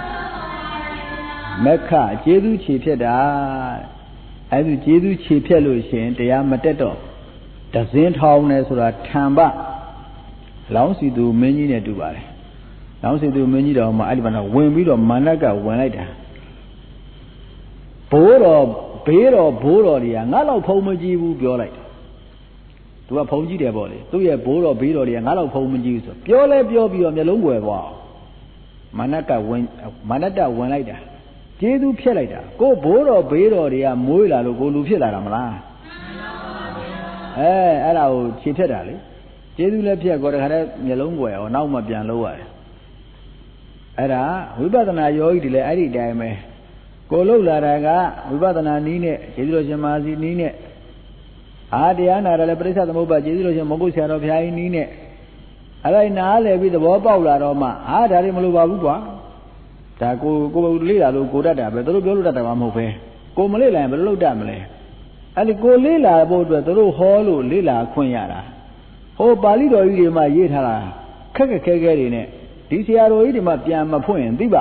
ကျေးဇူးချေဖြစ်တာအဲ့ဒီကျေးဇူးချေဖြစ်လို့ရှင်တရားမတက်တော့ဒဇင်ထောင်နေဆိုတာထံပလောင်းစီသူမင်းကြီးနဲ့တူပါတယ်လောင်းစီသူမင်းကြီးတော်မှာအဲ့ဒီမှာဝင်ပြီးတော့မာနကဝင်လိုက်တာဘိုးတော်ဘေးတော်ဘိုးတော်တွေကငါတော့ဖုံမကြည့်ဘူးပြောလိုက်တယ်သူကဖုံကြည့်တယ်ပေါ့လေသူ့ရဲ့ဘိုးတော်ဘေးတော်တွေကငါတော့ဖုံမကြည့်ဘူးဆိုပြောလဲပြောပြီးတော့မျက်လုံးွယ်သွားမာနတဝင်လိုက်တာကျေးဇူးဖြစ်လိုက်တာကိုဘိုးတော်ဘေးတော်တွေကမွေးလာလို့ကိုလူဖြစ်လာတာမလားအဲ့ဒါကိုခြေဖြတ်တာလေကျေးဇူးလည်းဖြစ်ကောတခါတည်းမျက်လုံးွယ်အောင်နောက်မှပြန်လို့ရတယ်အဲ့ဒါဝိပဿနာယောဂီတွေလည်းအဲ့ဒီအတိုင်းပဲကိုလှုပ်လာတာကဝိပဿနာနည်းနဲ့ကျေးဇူးတော်ရှင်မာစီနည်းနဲ့တရားနာတယ်လည်းပရိစ္ဆေသမုပ္ပါကျေးဇူးတော်ရှင်မဟုတ်ဆရာတော်ဘုရားကြီးနည်းနဲ့အဲ့ဒါနားလည်ပြီးသဘောပေါက်လာတော့မှဒါတွေမလိုပါဘူးကွာဒါကိုလေ့လာလို့ကိုတတ်တာပဲသူတို့ပြောလို့တတ်တာမှမဟုတ်ပဲကိုမလေ့လာရင်ဘယ်လိုလုပ်တတ်မလဲအဲ့ဒီကိုလေ့လာဖို့အတွက်သူတို့ဟောလို့လေ့လာခွင့်ရတာဟိုပါဠိတော်ကြီးတွေမှာရေးထားတာခက်ခဲတွေနဲ့ဒီဆရာတော်ကြီးတွေမှာပြန်မဖွင့်ရင်သိပါ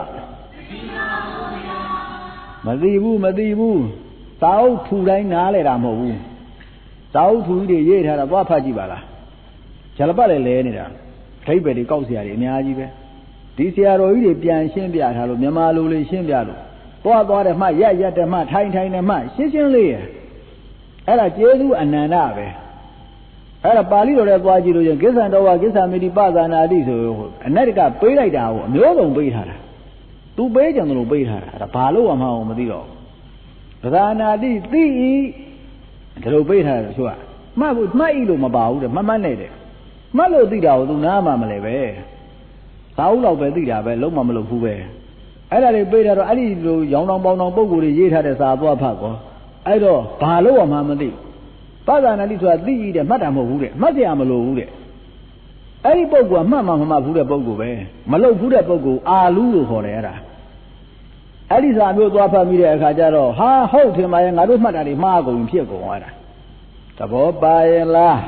မသိဘူးသာဥထူတိုင်းနားလဲတာမဟုတ်ဘူးသာဥထူကြီးတွေရေးထားတာသွားဖတ်ကြည့်ပါလားဇလပတ်လည်းလဲနေတာဒိဗ္ဗေတွေကောက်ဆရာတွေအများကြီးပဲဒီဆရာတော်ကြီးတွေပြန်ရှင်းပြထားလို့မြန်မာလိုလေးရှင်းပြလို့သွားတယ်မှရက်တယ်မှထိုင်တယ်မှရှင်းလေးရအဲ့ဒါကျေးဇူးအနန္တပဲအဲ့ဒါပါဠိတော်ထဲသွားကြည့်လို့ရင်ကိစ္ဆံတော်ဝကိစ္ဆာမိတိပဇာနာတိဆိုအနတ္တကပေးလိုက်တာကိုအမျိုးစုံပေးထားတာသူပေးကြတယ်လို့ပေးထားတာအဲ့ဒါဘာလို့မှမသိတော့ပဇာနာတိသိဤဒါလိုပေးထားတယ်ဆိုကမှတ်ဤလို့မပါဘူးတဲ့မှတ်နဲ့တဲ့မှတ်လို့သိတာကိုသူနားမှမလဲပဲသာဥလောက်ပဲသိတာပဲလုံးမမလုပ်ဘူးပဲအဲ့ဒါတွေပေးထားတော့အဲ့ဒီလိုရောင်တောင်ပေါင်တောင်ပုံကိုယ်တွေရေးထားတဲ့စာသွားဖတ်ကောအဲ့တော့ဘာလို့မှမသိပဇာနာတိဆိုတာသိဤတဲ့မှတ်တာမဟုတ်ဘူးတဲ့မှတ်เสียမလို့ဘူးတဲ့အဲ့ဒီပုံကမှတ်မှမမှတ်ဘူးတဲ့ပုံကိုပဲမလုပ်ဘူးတဲ့ပုံကိုအာလူလို့ခေါ်တယ်အဲ့ဒါအဲ့ဒီစာမျိုးသွားဖတ်ပြီးတဲ့အခါကျတော့ဟာဟုတ်ထင်ပါရဲ့ငါတို့မှတ်တာတွေမှားကုန်ဖြစ်ကုန်သွားတာသဘောပါရဲ့လား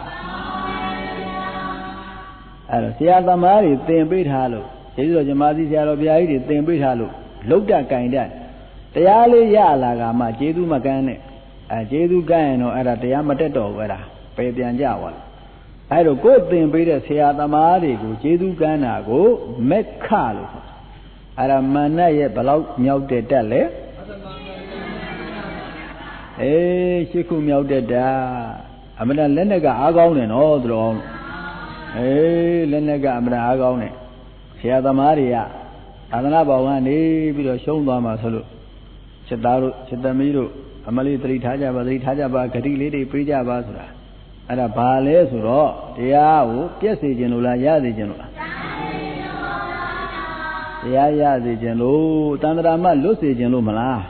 အဲ့တော့ဆရာသမားတွေသင်ပေးထားလို့ကျေးဇူးတော်ရှင်မာစီဆရာတော်ဘုရားကြီးတွေသင်ပေးထားလို့လုတ်တကင်တတ်တရားလေးရလာကမှကျေးဇူးမကမ်းနဲ့ကျေးဇူးကမ်းရင်တော့အဲ့ဒါတရားမတက်တော့ဘူးအဲ့ဒါပယ်ပြန်ကြပါလားအဲ့တော့ကိုယ်သင်ပေးတဲ့ဆရာသမားတွေကိုကျေးဇူးကမ်းတာကိုမက္ခလို့ခေါ်အဲ့ဒါမာနရဲ့ဘလောက်မြောက်တဲ့တက်လဲရှစ်ခုမြောက်တဲ့တာအမှန်တလက်နဲ့ကအားကောင်းတယ်နော်သူတော်လက်နဲ့ကအမှန်အားကောင်းတယ်ဆရာသမားတွေက Adana Bawani, Bido Shondama Solo, Chetaru, Chetamiro, Amali Tritajaba, Kati Lady Prija Basra, and a Pale Suro, Yao, Piesi Genula, Yadi Genula. Yadi Genu, Tandrama, Lucy Genumala.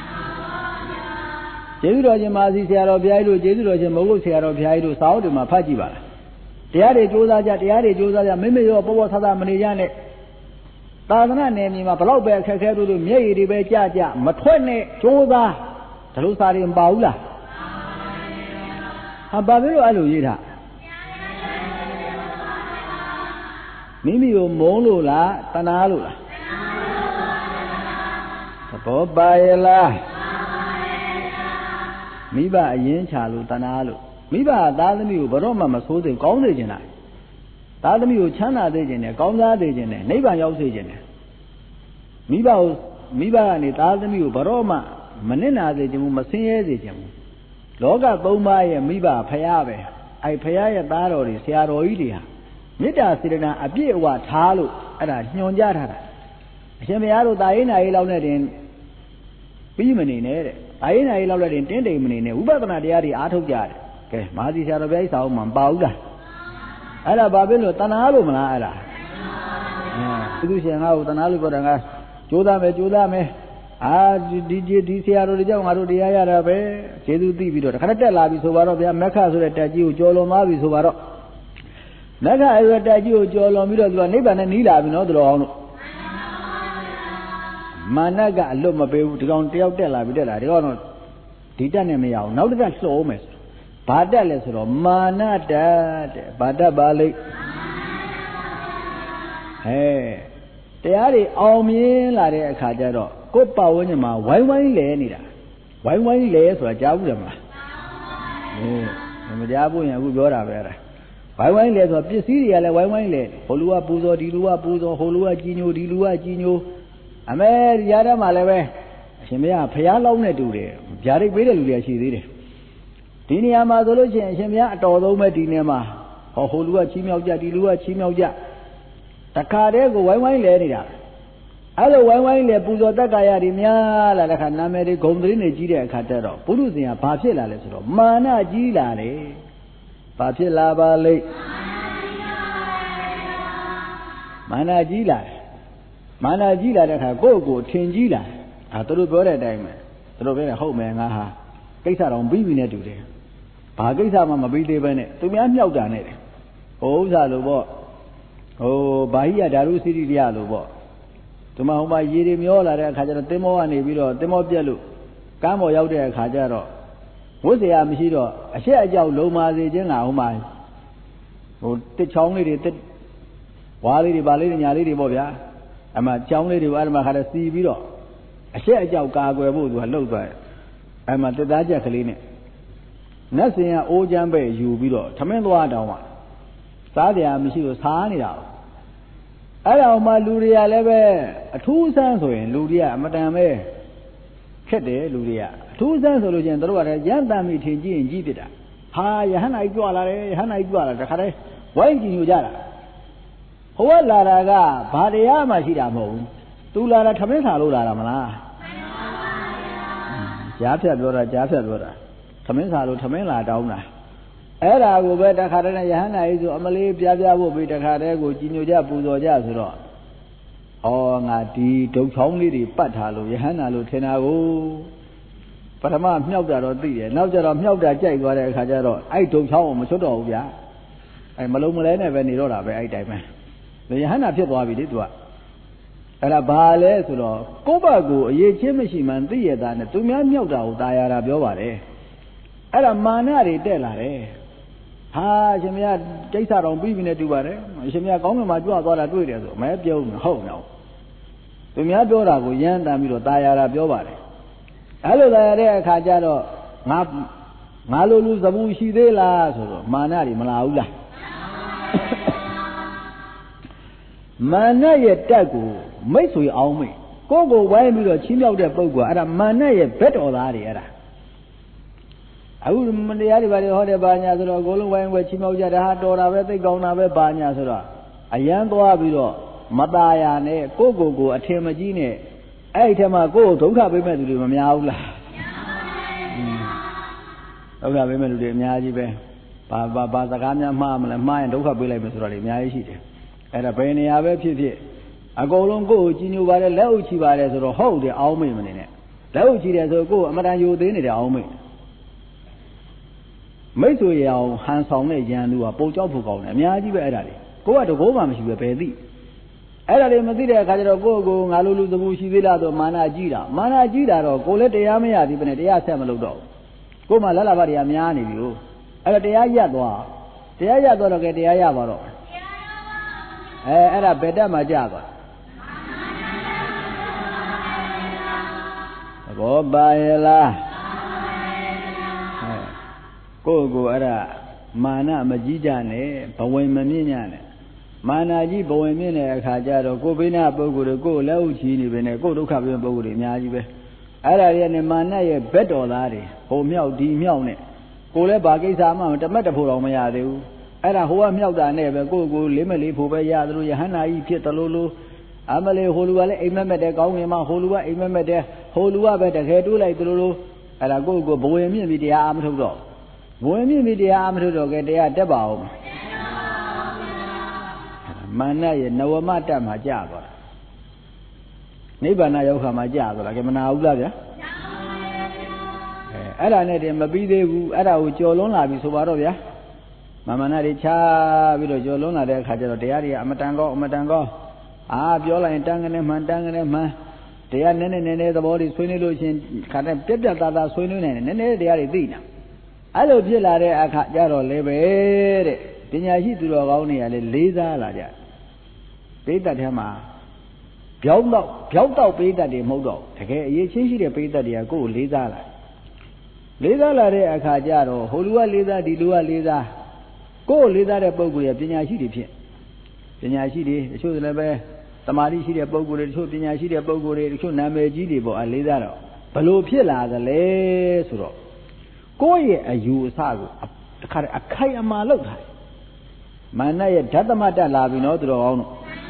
Jesu Mazi Siaro Piairo, Jesu Mogu Siaro Piairo, Saudima Pajiba. Tiare Josa, Mimio, Bowasada Maniane. Tadana name him a Palobe, Kakeru, Mei, Bejaja, Matone, Josa, Talusari and Baula. A Babilo Aluita Mimio Molula, Tanalula. Baela Miba Yen Chalu, Tanalu. Miba, Dadami, Baroma, Masudi, Gondegina. Dadami, Chana Dejene, Gonda Dejene, Neighbor Yosejene. Miba and Dadami, Baroma, Manina Dejemu, Masin Dejemu. Loga Boma and Miba, Payave. I pay a Darori, Siaro Idia. Mita Sirena, a beer what Halu, and a Nyonjara. Shemiaro Diana, Ilaudin. Bimini, Diana, Ilaudin, 10 days, Ubana Diari, Atojar. Okay, Mazi Sarabe, Sauman, Bauga. Ala Babilo, Tanalu, Manala. Production out Tanalu Goranga. Judame. Ah, DCR, Diarabe, Jedu Video. Canata Labi Sovaro, Mecca, Taji, Jolo Mavi Sovaro. Naga, I Taji, Jolo, Middle, Niban and Nila, no drawn. Managa, Loma, Down Tela, Videla, Riono, Titanemiao, now that's so almost. Padalesro, Manada, Badabali. Hey, they are all me like a Kajaro. Good power in my wine lay. Wine lays or Javama. And the Jabu and Gugora Vera. Wine lays of this serial, wine lay. Holua Puzo, Dilua Puzo, Holua Gino. Amer Yara Malave. She may have Payalone do there. Jari Vidal, she did it. Diniama Dologen, Shemia, Todo Medinema, or Holua Chimioja, Dilua Chimioja. Takare go wine lay. Other wine lay Puzo Takayarima, La Canamere, Gondrin, Nigeria, Catero, Puruzia, Papilla, Mana Gilare, Papilla Valley Mana Gila, that have go, Changila, a Turu Bore Diamond, Turu Home and Aha, Kesa on Bivine today. Pagisa Mamma Bide Bene, to me, I'm now done it. Oh, Zalobo, oh, Bahia Daru City Dialobo. To my home, I Yiri Miola, Kajara Temo and Evilo, Temo Bialu, Camo Yaude Kajaro. Was the Amishiro, a share Jow Loma, the Jenna, oh my. Oh, the Chong lady, Wali Bali and Yali Bobia. I'm a Chong lady, Walma had a sea below. A share Jow Cargo wood was low by. I'm a Tadaja Kaline. Nothing at old Jambe, you below. Tamendo Adawan. Sadia Michio Sani out. Hello, my Luria Leve. A 2 cents in Luria, Madame Kete, Luria. 2 cents of Lucian, the water, Yandami Tingi and Gita. Ha, Hana Iguala, the Hare. Why did you Jara? Hoa Laraga, Padiama Shidamo. 2 Lara Tamesa Lula Mana. Jaffa. Tamesa Tamela Downa. Era go better Karana Yana is Amali Piazza will be the Carego, Gino Jabu Jazro. Oh, Nati, Tokongli, Patalo, Yana Lutenago. But a man held that on the now that I'm held that Jay got a Kajaro. I took home Soto, ya. I'm Malumana when you wrote by time. The Yana people did what? And a bale, Cobago, ye Chimishiman, the Yadan, to me, I'm held out, Diara Biovare. Era Manari Delare. Ha, Jimia, Jasa on Bivin at Dubare, Jimia Goma, my dog got a do it, my Bill, ho no. To me, Abdora, Yanda Miro, Diara Biovare. Hello, there, Kajaro, Malulu, Zabushi de la Manari, Malaula. Manaya Tagu, Maitri Alme. Go, why me the Chimio de Bogo, and a Manaya better or that. I would Monday everybody heard about Yazoro, Golden Wine, where Chimoja had or a very gone away by Yazora. A young Boabilo, Mataya, Coco, a Temagine, Aitama go, Toka women to do Miaula. Toka women to do Miajibe, Bazagana, Mam, and mine, Toka Billy Missouri, Miaji. And a brainy Abbey. I go long go, Ginu by the Lauchi by the whole the Almin in it. Lauchi as a go, Madame you did it, Almin. Meto yao handsome Jandu, a poach of Pugon, and Miaji Berari. Go at the woman, she will pay thee. Erade Madida, Cadero Gogo, Alulu, the Bushi Villa, Mana Gida, Mana Gida, or Colette Yamia, even at the Asamalo. Go my Lalabari Amiani, you. At the Ayadwa, the Ayador get the Ayavaro. Era Bedama Java. Go by la. Go era Mana Majijane, Pawemaniane. Manaji Boemine, Kajaro, go Bina Bogu, go Lauchi, go to Cabin Bogu, Yajibe. Ariane Mana, better lady, home meow, D meowne. Go le Bagis amount, a metaphor on Mayadu. Era Hoa Miauda never go, Limeli, Pubaya, Hana, Pietalulu, Amale, Holua, Ememede, Gongema, Holua, Ememede, Holua, better headu like Lulu, and I go Bohemian with the arm to go. Bohemian with the arm to go, get their debau. Mana, no matter Majago. Neighbor Nayoka Majago, like a Manaula. Ada ne de mabide bu ada ko jo်လွန်းလာပြီဆိုပါတော့ဗျာမမနာတွေချပြီးတော့jo်လွန်းလာတဲ့အခါကျတော့တရားတွေအမတန်ကောပြောလိုက်ရင်တန်းကနေမှန်တရားနည်းနည်းသဘောတွေဆွေးနွေးလို့ရှင်ခါတဲ့ပြက်သားဆွေးနွေးနေတယ်နည်းနည်းတရားတွေသိနေတာအဲ့လိုဖြစ်လာတဲ့အခါကျတော့လည်းပဲတဲ့ပညာရှိသူတော်ကောင်းတွေကလည်းလေးစားလာကြပိဋကတ်ထဲမှာပြောင်းတော့ပိဋကတ်တွေမဟုတ်တော့တကယ်အရေးချင်းရှိတဲ့ပိဋကတ်တွေကကိုယ်ကိုလေးစားလာတဲ့အခါကျတော့ဟိုလူကလေးစားဒီလူကလေးစားကိုယ်လေးစားတဲ့ပုဂ္ဂိုလ်ရဲ့ပညာရှိတွေဖြစ်ပညာရှိတွေတချို့လည်းပဲတမာတိရှိတဲ့ပုဂ္ဂိုလ်တွေတချို့ပညာရှိတဲ့ပုဂ္ဂိုလ်တွေတချို့နာမည်ကြီးတွေပေါ့လေးစားတော့ဘလို့ဖြစ်လာသလဲဆိုတော့ကိုယ့်ရဲ့အယူအဆကိုတခါတည်းအခိုင်အမာလုပ်ထားတယ်မာနရဲ့ဓာတမတ္တလာပြီနော်သူတော်ကောင်းတို့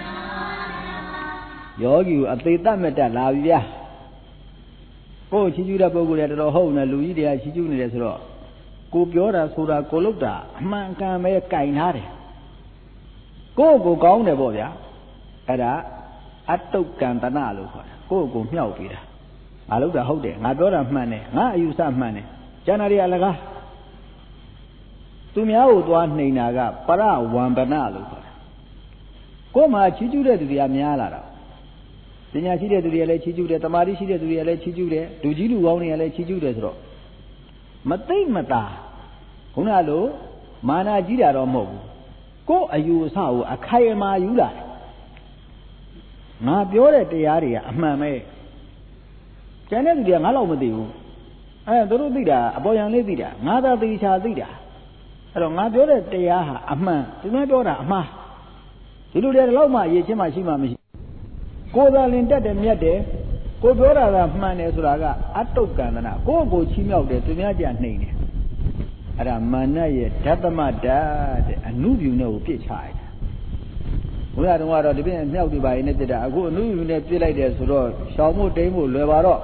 ယောဂီကိုအသေးတတ်မဲ့တတ်လာပြီဗျာကိုယ်ချီးကျူးတဲ့ပုဂ္ဂိုလ်တွေတော်တော်ဟုတ်နေလူကြီးတွေကချီးကျူးနေတယ်ဆိုတော့ကိုပြောတာဆိုတာကိုလုပ်တာအမှန်ကန်ပဲကြိုင်ထားတယ်ကိုကောင်းတယ်ပေါ့ဗျာအဲ့ဒါအတုတ်ကံတနာလို့ခေါ်တယ်ကိုမြောက်ပြီးတာငါလုပ်တာဟုတ်တယ်ငါပြောတာမှန်တယ်ငါအယူဆမှန်တယ်ကျန်တာတွေအလကားသူများကိုသွားနှိမ်တာကပရဝံပနလို့ခေါ်တယ်ကိုမှချီးကျူးတဲ့သူတွေကများလာတာပညာရှိတဲ့သူတွေကလည်းချီးကျူးတယ်တမာတိရှိတဲ့သူတွေကလည်းချီးကျူးတယ်လူကြီးလူကောင်းတွေကလည်းချီးကျူးတယ်ဆိုတော့မသိမသာခုနလိုမာနကြီးတာတော့မဟုတ်ဘူးကိုယ်အယူအဆကိုအခိုင်အမာယူလာတယ်ငါပြောတဲ့တရားတွေကအမှန်ပဲကျန်တဲ့သူတွေကငါလောက်မသိဘူးသူတို့သိတာအပေါ်ယံလေးသိတာငါသာသိချာသိတာအဲ့တော့ငါပြောတဲ့တရားဟာအမှန်သူများပြောတာအမှားဒီလိုတွေတော့မှအရေးချင်းမှရှိမှမရှိကိုယ်သာလင်တက်တယ်မြတ်တယ်ကိုပြောတာကမှန်တယ်ဆိုတာကအတုတ်ကံတနာကိုချီးမြှောက်တယ်သူများကြနှိမ်တယ်အဲ့ဒါမာနရဲ့ဓာတမတ္တတဲ့အနုပြုနဲ့ကိုပြစ်ချရတယ်ဘုရားတော်ကတော့ဒီပြင်မြောက်ဒီပါရင်နဲ့ပြစ်တာအခုအနုပြုနဲ့ပြစ်လိုက်တယ်ဆိုတော့ရှောင်ဖို့တိမ်ဖို့လွယ်ပါတော့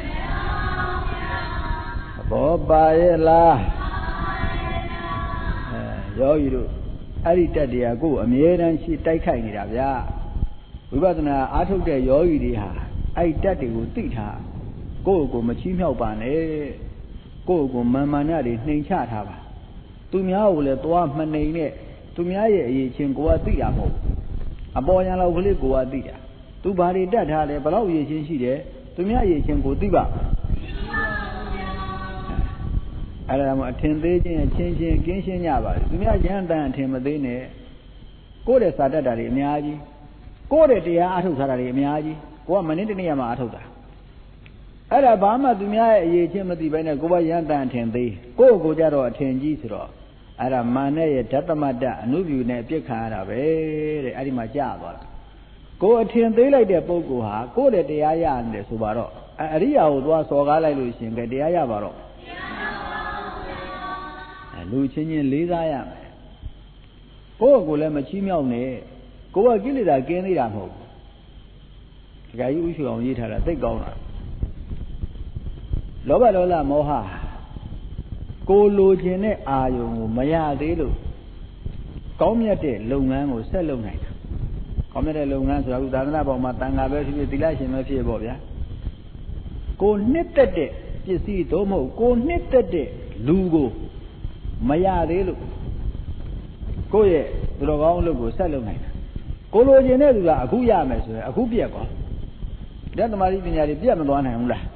ဘောပါရဲ့လားယောဂီတို့အဲ့ဒီတက်တရားကိုအမြဲတမ်းရှိတိုက်ခိုက်နေတာဗျာဝိပဿနာအားထုတ်တဲ့ယောဂီတွေဟာအဲ့တက်တွေကိုသိထားကိုမချီးမြှောက်ပါနဲ့ကိုမာနတွေနှိမ်ချထားပါသူများကိုလည်းသွားမနှိမ်နဲ့သူများရဲ့အရေးချင်းကိုကသိတာမဟုတ်အပေါ်ယံလောက်ကလေးကိုကသိတာသူဘာတွေတတ်ထားလဲဘယ်လောက်အရေးချင်းရှိတယ်သူများအရေးချင်းကိုသိပါအဲ့ဒါမှအထင်သေးခြင်းချင်းကင်းရှင်းကြပါလေသူများရဟန်းတန်အထင်မသေးနဲ့ကိုယ့်ရဲ့စာတတ်တာတွေအများကြီးကိုယ့်ရဲ့တရားအထုတ်ထားတာတွေအများကြီးကိုကမနေ့တနေ့မှအထုတ်တာအဲ့ဒါဘာမှသူများရဲ့အရေးချင်းမသိဘဲနဲ့ကိုယ်ကရဟန်းတန်အထင်သေးကိုကြတော့အထင်ကြီးဆိုတော့အဲ့ဒါမာနရဲ့ဓာတမတ္တအနုပြုနဲ့အပြစ်ခံရတာပဲတဲ့အဲ့ဒီမှာကြာသွားတာကိုအထင်သေးလိုက်တဲ့ပုဂ္ဂိုလ်ဟာကိုယ့်ရဲ့တရားရနေတယ်ဆိုပါတော့အရိယာကိုသွားစော်ကားလိုက်လို့ရှင်ကတရားရပါတော့လူချင်းလေးစားရမယ်ကိုလည်းမချီးမြှောက်နဲ့ကိုယ်ကကိလေသာကင်းသေးတာမဟုတ်ဘူးဒီကကြီးဥရှိအောင်ရေးထားတာသိကောင်းတာလောဘဒေါသမောဟကိုလိုချင်တဲ့အာယုံကိုမရသေးလို့ကောင်းမြတ်တဲ့လုပ်ငန်းကိုဆက်လုပ်နိုင်တာကောင်းမြတ်တဲ့လုပ်ငန်းဆိုတာကသာသနာ့ဘောင်မှာတန်ခါပဲဖြစ်ဖြစ်သီလရှင်ပဲဖြစ်ပေါ့ဗျာကိုနှစ်သက်တဲ့ပစ္စည်းသို့မဟုတ်ကိုနှစ်သက်တဲ့လူကိုမရသေးလို့ကိုယ့်ရဲ့သူတော်ကောင်းအလုပ်ကိုဆက်လုပ်နိုင်တာကိုလိုချင်တဲ့သူကအခုရမယ်ဆိုရင်အခုပြက်သွားတဲ့သမာဓိပညာတွေပြက်မသွားနိုင်ဘူးလား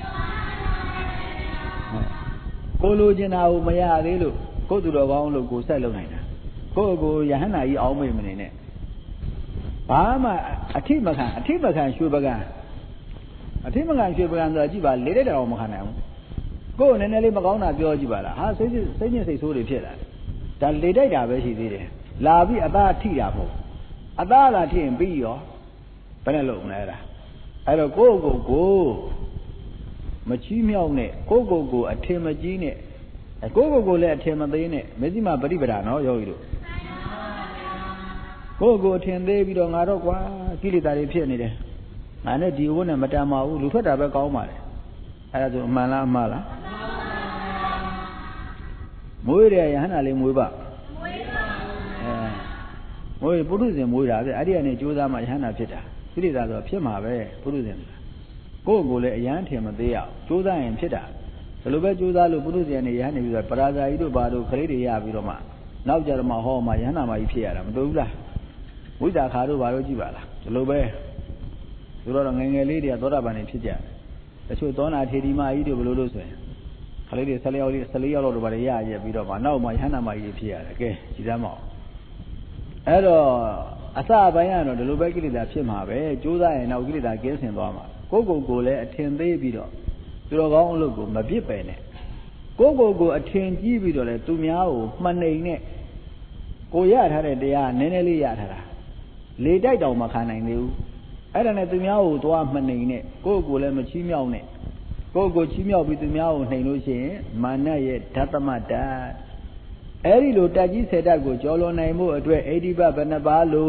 ကိုလိုချင်တာကိုမရသေးလို့ကိုယ့်သူတော်ကောင်းအလုပ်ကိုဆက်လုပ်နိုင်တာကိုယ့်ကိုယဟန္တာကြီးအောင်းမိတ်မနေနဲ့ဘာမှအထိမခံရွှေပကံဆိုတာကြည့်ပါလေတဲ့တောင်မခံနိုင်ဘူးကိုယ်နည်းနည်းလေးမကောင်းတာပြောကြည့်ပါလားဟာစိတ်ညစ်စိတ်ဆိုးတွေဖြစ်လာတယ်ဒါလေတိုက်တာပဲရှိသေးတယ်လာပြီးအသားထိတာမဟုတ်အသားလာထိရင်ပြီးရောဘယ်နဲ့လုပ်မလဲအဲ့တော့ကိုယ့်ကိုမချီးမြှောက်နဲ့ကိုယ့်ကိုအထင်မကြီးနဲ့ကိုယ့်ကိုလည်းအထင်မသေးနဲ့မေဇိမပရိပဒါနော်ယောဂီတို့ကိုယ့်ကိုအထင်သေးပြီးတော့ငါတော့ကွာကိလေသာတွေဖြစ်နေတယ်ငါနဲ့ဒီဝတ်နဲ့မတန်ပါဘူးလူထွက်တာပဲကောင်းပါလေအဲ့ဒါဆိုအမှန်လားအမှားလားမွေးတယ်ယဟန္တာလေးမွေးပါမွေးပုထုဇဉ်မွေးတာဗျအဲ့ဒီကနေကြိုးစားမှယဟန္တာဖြစ်တာကိလေသာဆိုဖြစ်မှာပဲပုထုဇဉ်ကိုယ့်ကိုလည်းအယမ်းထင်မသေးရအောင်ကြိုးစားရင်ဖြစ်တာဒီလိုပဲကြိုးစားလို့ပုထုဇဉ်နေယဟန်နေပြီးတော့ပရာဇာကြီးတို့ဘာတို့ခလေးတွေရပြီးတော့မှနောက်ကြတော့မှဟောမှယဟန္တာမကြီးဖြစ်ရတာမတွေ့ဘူးလားဝိသခါတို့ဘာတို့ကြည့်ပါလားဒီလိုပဲဆိုတော့ငယ်ငယ်လေးတွေကသောတာပန်နေဖြစ်ကြတယ်တချို့သောနာထေဒီမကြီးတို့ဘယ်လိုလို့ဆိုရင်ခလေးတွေ14ယောက်လောက်တော့ဘာတွေရရပြီးတော့မှနောက်မှယဟန္တာမကြီးဖြစ်ရတယ်ကဲကြည်သားမအောင်အဲ့တော့အစပိုင်းကတော့ဒီလိုပဲကိလေသာဖြစ်မှာပဲကြိုးစားရင်နောက်ကိလေသာကင်းစင်သွားမှာကိုလည်းအထင်သေးပြီးတော့သူတော်ကောင်းအလုပ်ကိုမပြစ်ပယ်နဲ့ကိုအထင်ကြီးပြီးတော့လေသူများကိုမှနှိမ်နဲ့ကိုရထားတဲ့တရားနည်းနည်းလေးရထားတာလေတိုက်တောင်မခံနိုင်သေးဘူးအဲ့ဒါနဲ့သူများကိုသွားမနှိမ်နဲ့ကိုလည်းမချီးမြှောက်နဲ့ကိုချီးမြှောက်ပြီးသူများကိုနှိမ်လို့ရှိရင်မာနရဲ့ဓတ္တမတ္တအဲ့ဒီလိုတက်ကြီး10ဓာတ်ကိုကျော်လွန်နိုင်မှုအတွက်အိဋ္ဌိပတ်ဘယ်နှပါလို့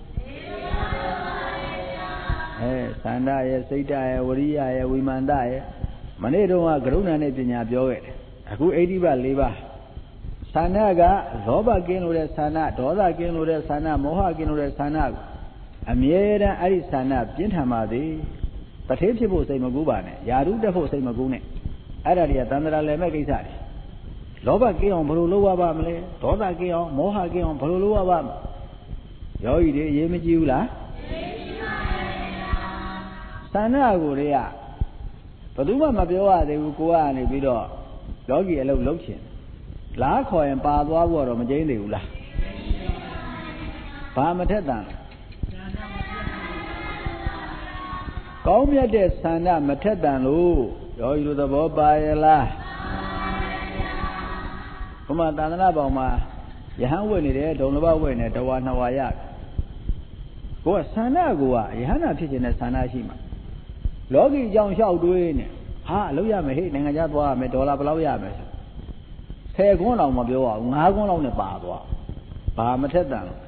သန္တာရဲ့စိတ်ဓာတ်ရဲ့ဝရိယရဲ့ဝိမာန်တရဲ့မနေ့တုန်းကကရုဏာနဲ့ပညာပြောခဲ့တယ်အခုအိဋ္ဌိပတ်4ပါးသန္တာကလောဘကင်းလို့တဲ့သန္တာဒေါသကင်းလို့တဲ့သန္တာမောဟကင်းလို့တဲ့သန္တာအမြဲတမ်းအဲ့ဒီသန္တာပြင်းထန်ပါသည်တထေးဖြစ်ဖို့စိတ်မကူးပါနဲ့ယာရုတက်ဖို့စိတ်မကူးနဲ့အဲ့ဒါတွေကသန္တာလည်းမဲ့ကိစ္စတွေလောဘကင်းအောင်ဘယ်လိုလုပ်ရပါမလဲဒေါသကင်းအောင်မောဟကင်းအောင်ဘယ်လိုလုပ်ရပါမလဲယောဂီတွေအရေးမကြီးဘူးလားသန္တာကိုတွေကဘယ်သူမှမပြောရသေးဘူးကိုကနေပြီးတော့ယောဂီအလုပ်လုပ်ချင်လားခေါ်ရင်ပါသွားဖို့တော့မကျင်းသေးဘူးလားဘာမထက်တန်ကောင်းမြတ်တဲ့သန္တာမထက်တန်လို့ယောဂီတို့သဘောပါရဲ့လားဘုမသာသနာ့ဘောင်မှာယဟန်ဝတ်နေတယ်ဒုံလဘဝတ်နေတဝါ2ဝါရကိုကသန္တာကိုကယဟန္တာဖြစ်ခြင်းနဲ့သန္တာရှိမှာလောကီအကြောင်းလျှောက်တွေးနေဟာအလုပ်ရမယ်ဟေ့နိုင်ငံခြားသွားရမယ်ဒေါ်လာဘယ်လောက်ရမယ်10ခွန်းလောက်မပြောရဘူး9ခွန်းလောက်နဲ့ပါသွားဘာမထက်တန်လို့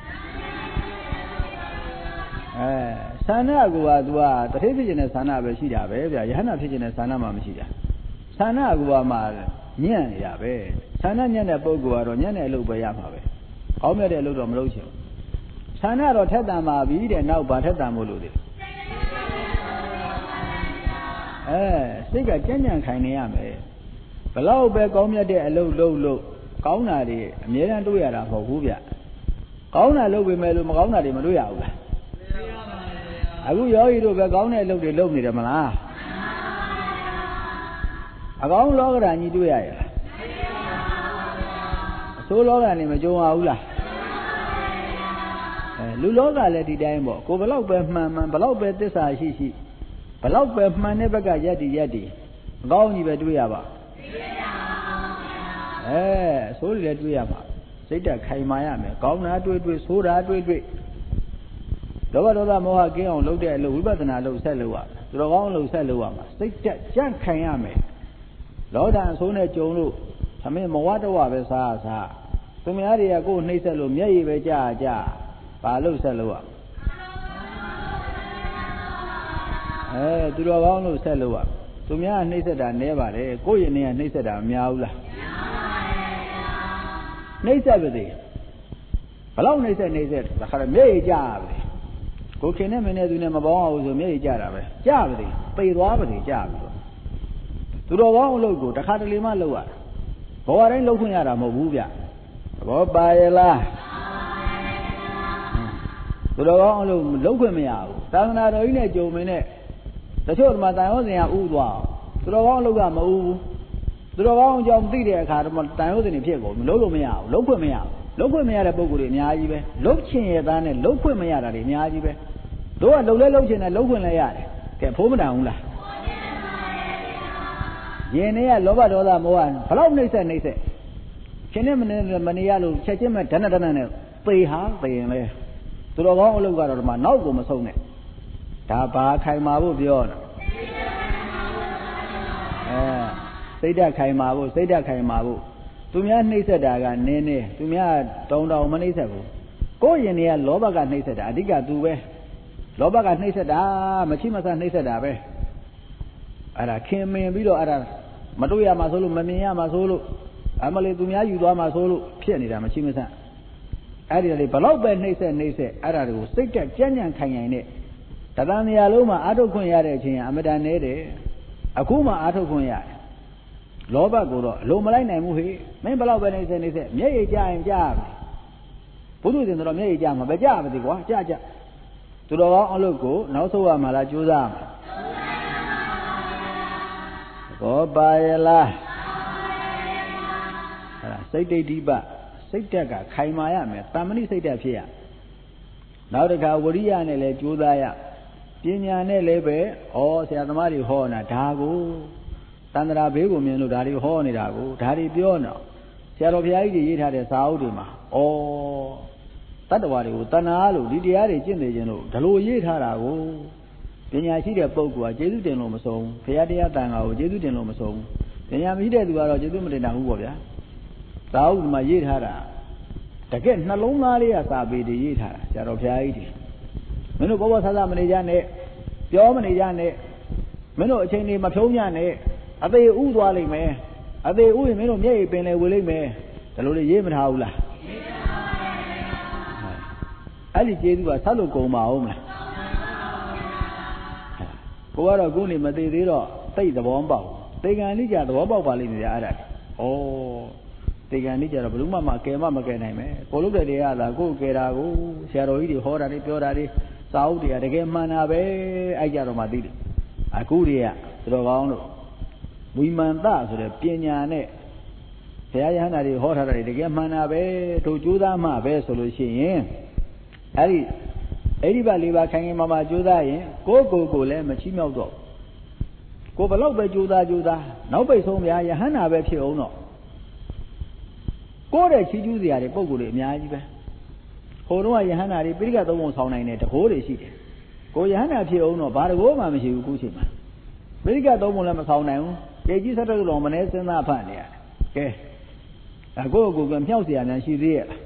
သန္တာက तू ကတထေးဖြစ်ခြင်းနဲ့သန္တာပဲရှိတာပဲဗျာယဟန္တာဖြစ်ခြင်းနဲ့သန္တာမှမရှိတာသန္တာကမှညံ့နေတာပဲသန္တာညံ့တဲ့ပုဂ္ဂိုလ်ကတော့ညံ့တဲ့အလုပ်ပဲရမှာပဲကောင်းမြတ်တဲ့အလုပ်တော့မလုပ်ချင်ဘူးသန္တာတော့ထက်တန်ပါပြီတဲ့နောက်ဘာထက်တန်မို့လို့လဲစိတ်ကကြံ့ကြံ့ခိုင်နေရမယ်ဘလောက်ပဲကောင်းမြတ်တဲ့အလုပ်လုပ်လို့ကောင်းတာတွေအများအားတွေ့ရတာမဟုတ်ဘူးဗျကောင်းတာလုပ်ပေမဲ့လို့မကောင်းတာတွေမတွေ့ရဘူးလားအခုယောဂီတို့ပဲကောင်းတဲ့အလုပ်တွေလုပ်နေတယ်မလားအကောင်းလောကဓာတ်ကြီးတွေ့ရရဲ့လားအဆိုးလောကနဲ့မကြုံရဘူးလားလူလောကလည်းဒီတိုင်းပေါ့ကိုဘလောက်ပဲမှန်ဘလောက်ပဲသစ္စာရှိဘလောက်ပဲမှန်တဲ့ဘက်ကရက်တည်အကောင်းကြီးပဲတွေ့ရပါအဆိုးတွေလည်းတွေ့ရမှာစိတ်ဓာတ်ခိုင်မာရမယ်ကောင်းတာတွေ့ဆိုးတာတွေ့လောဘဒေါသမောဟကင်းအောင်လုပ်တဲ့အလုပ်ဝိပဿနာလုပ်ဆက်လုပ်ရသူတော်ကောင်းလုပ်ဆက်လုပ်ရမှာစိတ်ဓာတ်ကြန့်ခိုင်ရမယ်လောဒအဆိုးနဲ့ကြုံလို့သမင်းမဝတ္တဝပဲစားသူများတွေကကိုယ်နှိမ့်ဆက်လို့မျက်ရည်ပဲကြာ bà lúc xe lưu ạ tụi đó lúc xe lưu ạ tụi nhá nấy sẽ đàn nấy bà đấy cô yên nấy nấy sẽ đàn nhau là nấy sẽ cái gì bà lâu nấy sẽ là khá là mấy cha vậy cô khi này mình tụi này mà bảo rồi mấy cha là vậy cha vậy tây đó vậy cha vậy tụi đó lúc cô đã khá là lima lưu ạ bảo anh lúc không nhà là một bố bia bảo bài là tụi đó lúc không nhà tao nói rồi này chú mình nàyแต่ช่วงมาตายว่าเนี่ยอู้ตัวตัวร้องลูกก็มาอู้ตัวร้องจอมติတဲ့အခါတော့တန်ရုပ်တွေဖြစ်ကုန်လုံးလို့မရဘူးလုံးခွင့်မရဘူးလုံးခွင့်မရတဲ့ပုံကိုယ်တွေအများကြီးပဲလုံးချင်ရသားနဲ့လုံးခွင့်မရတာတွေအများကြီးပဲတို့ကလုံးလဲလုံးချင်တယ်လုံးခွင့်လဲရတယ်ကဲဖိုးမတန်ဘူးလားယင်နေကလောဘဒေါသမောဟဘလောက်နှိမ့်ဆက်ရှင်နဲ့မနေရလို့ချက်ချင်းမဲ့ဒဏ္ဍနဲ့သေဟာသေရင်လဲသူတော်ကောင်းအလုပ်ကတော့ဒီမှာနောက်ကိုမဆုံးနဲ့ဒါဘာခိုင်မာဖို့ပြောတာစိတ်ဓာတ်ခိုင်မာဖို့စိတ်ဓာတ်ခိုင်မာဖို့သူများနှိမ့်ဆက်တာကနင်းနေသူများတောင်းမနှိမ့်ဆက်ဘူးကိုယ်ရင်တွေကလောဘကနှိမ့်ဆက်တာအဓိကသူပဲလောဘကနှိမ့်ဆက်တာမချိမဆနှိမ့်ဆက်တာပဲအဲ့ဒါခင်မင်ပြီးတော့အဲ့ဒါမတွေ့ရမှာဆိုလို့မမြင်ရမှာဆိုလို့အမလေးသူများယူသွားမှာဆိုလို့ဖြစ်နေတာမချိမဆအဲ့ဒီလေဘလောက်ပဲနှိမ့်ဆက်အဲ့ဒါတွေကိုစိတ်ဓာတ်ကြံ့ကြံ့ခိုင်ခိုင်နဲ့တသံနေရာလုံးမှာအာထုတ်ခွင့်ရတဲ့အချိန်အမတန်နေတယ်အခုမှအာထုတ်ခွင့်ရတယ်လောဘကိုတော့အလိုမလိုက်နိုင်ဘူးဟေ့မင်းဘလောက်ပဲနေစေမျက်ရည်ကျရင်ကြားပြီဘုသူရှင်တော့မျက်ရည်ကျမှာပဲကြားပါသေးကွာကြားသူတော်ကောင်းအလုပ်ကိုနောက်ဆုံးရမှာလားကြိုးစားမှာဘောပါရလားစိတ်ဒိဋ္ဌိပစိတ်ဓာတ်ကခိုင်မာရမယ်တမ္မဏိစိတ်ဓာတ်ဖြစ်ရနောက်တစ်ခါဝရိယနဲ့လည်းကြိုးစားရပညာနဲ့လည်းပဲဆရာသမားတွေဟောနေတာဒါကိုတန္တရာဘေးကိုမြင်လို့ဒါတွေဟောနေတာကိုဒါတွေပြောနေဆရာတော်ဘုရားကြီးတွေရေးထားတဲ့စာအုပ်တွေမှာတတ္တဝါတွေကိုတဏှာလို့ဒီတရားတွေကျင့်နေခြင်းလို့ဒါလိုရေးထားတာကိုပညာရှိတဲ့ပုဂ္ဂိုလ်ကကျေးဇူးတင်လို့မဆုံးဘုရားတရားတန်ခါကိုကျေးဇူးတင်လို့မဆုံးပညာမရှိတဲ့သူကတော့ကျေးဇူးမတင်တာဘူးပေါ့ဗျာစာအုပ်မှာရေးထားတာတကယ်နှလုံးသားလေးကစာပေတွေရေးထားတာဆရာတော်ဘုရားကြီးတွေမင်းတို့ဘောဆဆမနေကြနဲ့ပြောမနေကြနဲ့မင်းတို့အချိန်တွေမဖြုံးကြနဲ့အသေးဥသွားလိမ့်မယ်အသေးဥရင်မင်းတို့မျက်ရည်ပင်လေဝေလိမ့်မယ်ဒါလိုလေးရေးမထားဘူးလားအဲ့ဒီကျေးဇူးကဆက်လို့ကုန်ပါဦးမလားကိုကတော့ခုနေမသေးသေးတော့သိသဘောပေါက်သေကံလိကြသဘောပေါက်ပါလိမ့်မယ်အဲ့ဒါသေကံလိကြတော့ဘယ်သူမှကယ်မကယ်နိုင်မယ်ကိုလုပ်တဲ့တရားသာကိုကယ်တာကိုဆရာတော်ကြီးတွေဟောတာတွေပြောတာတွေစာအုပ်တွေကတကယ်မှန်တာပဲအဲ့ကြတော့မှသိတယ်အခုတွေကသူတော်ကောင်းတို့ဝိမာန်တဆိုတဲ့ပညာနဲ့ဘုရားယဟန္တာတွေဟောထားတာတွေတကယ်မှန်တာပဲတို့ကြိုးစားမှပဲဆိုလို့ရှိရင်အဲ့ဒီဘလေးပါခိုင်ခိုင်မာမာကြိုးစားရင်ကိုလည်းမချီးမြှောက်တော့ကိုဘလောက်ပဲကြိုးစားနောက်ပိတ်ဆုံးဗျာယဟန္တာပဲဖြစ်အောင်တော့ကိုတဲ့ချီးကျူးစရာတွေပုံကိုယ်တွေအများကြီးပဲဟိုတော့ယဟန္တာတွေပိဋကသုံးပုံဆောင်နိုင်တဲ့တကိုးတွေရှိတယ်ကိုယဟန္တာဖြစ်အောင်တော့ဘာတကိုးမှမရှိဘူးခုချိန်မှာပိဋကသုံးပုံလည်းမဆောင်နိုင်ဘူးကြေကြီးဆက်တဲ့လုံးမနေစဉ်းစားဖတ်နေရတယ်ကဲကိုကမြောက်เสียများရှိသေးရဲ့လား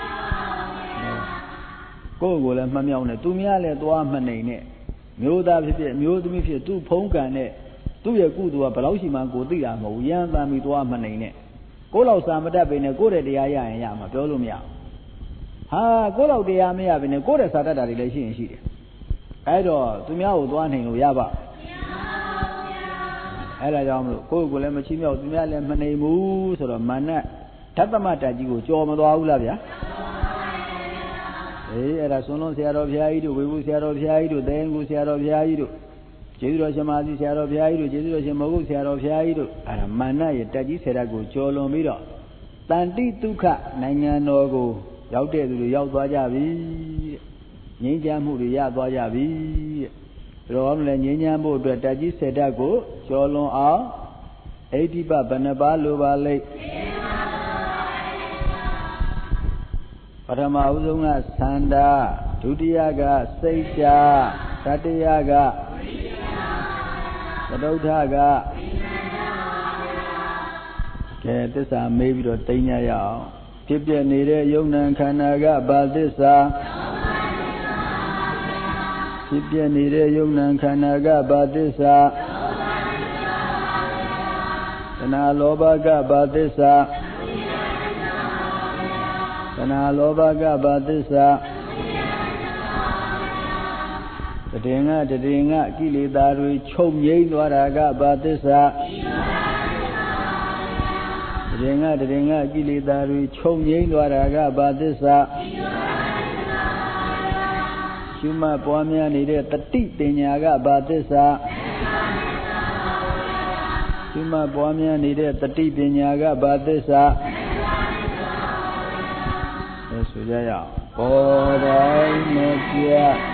ကိုလည်းမမြောက်နဲ့သူများလည်းသွားမနိုင်နဲ့မျိုးသားဖြစ်ဖြစ်မျိုးသမီးဖြစ်သူ့ဖုံးကံနဲ့သူ့ရဲ့ကုသိုလ်ကဘယ်လောက်ရှိမှကိုသိတာမဟုတ်ဘူးရမ်းသားပြီးသွားမနိုင်နဲ့ကိုလောက်စာမတတ်ပေနဲ့ကိုတဲ့တရားရရင်ရမှာပြောလို့မရဘူးကိုလောက်တရားမရပေနဲ့ကိုတဲ့စာတတ်တာတွေလည်းရှိရင်ရှိတယ်အဲ့တော့သူများကိုသွားနိုင်လို့ရပါအဲ့ဒါကြောင့်မလို့ကိုလည်းမချီးမြှောက်သူများလည်းမနိုင်ဘူးဆိုတော့မာနဓတ္တမတတ်ကြီးကိုကြော်မသွားဘူးလားဗျာအဲ့ဒါဆွန်လုံးဆရာတော်ဘုရားကြီးတို့ဝေဘူးဆရာတော်ဘုရားကြီးတို့တဲငူဆရာတော်ဘုရားကြီးတို့ကျေးဇူးတော်ရှင်မာသီဆရာတော်ဘုရားကြီးတို့ကျေးဇူးတော်ရှင်မဟုတ်ဆရာတော်ဘုရားကြီးတို့အဲ့ဒါမာနရဲ့တက်ကြီးဆရာကိုကြော်လွန်ပြီးတော့တန်တိဒုက္ခနိုင်ငံတော်ကိုရောက်တဲ့သူတွေရောက်သွားကြပြီငြိမ်းချမ်းမှုတွေရသွားကြပြီတဲ့ဒါတော့လည်းငြိမ်းချမ်းဖို့အတွက်တက်ကြီးဆရာကိုကြော်လွန်အောင်ဣတိပဘယ်နှပါလိုပါလိမ့်ပထမဦးဆုံးကသန္တာဒုတိယကစိတ်ဓာတ်တတိယကသတုဋ္ဌကကဲသစ္စာမေးပြီးတော့တိညာရအောင်ဖြစ်ပြနေတဲ့ယုံ nant ခန္ဓာကဘာသစ္စာဖြစ်ပြနေတဲ့ယုံနာခန္ဓာကဘာသစ္စာတဏှာလောဘကဘာသစ္စာတဏှာလောဘကဘာသစ္စာတည်ငါကိလေသာတွေချုပ်ငြိမ်းသွားတာကဘာသစ္စာတည်ငါကိလေသာတွေချုပ်ငြိမ်းသွားတာကဘာသစ္စာရှုမှတ်ပွားများနေတဲ့တတိပညာကဘာသစ္စာရှုမှတ်ပွားများနေတဲ့တတိပညာကဘာသစ္စာဆိုကြရအောင်ပေါ်တိုင်းမပြ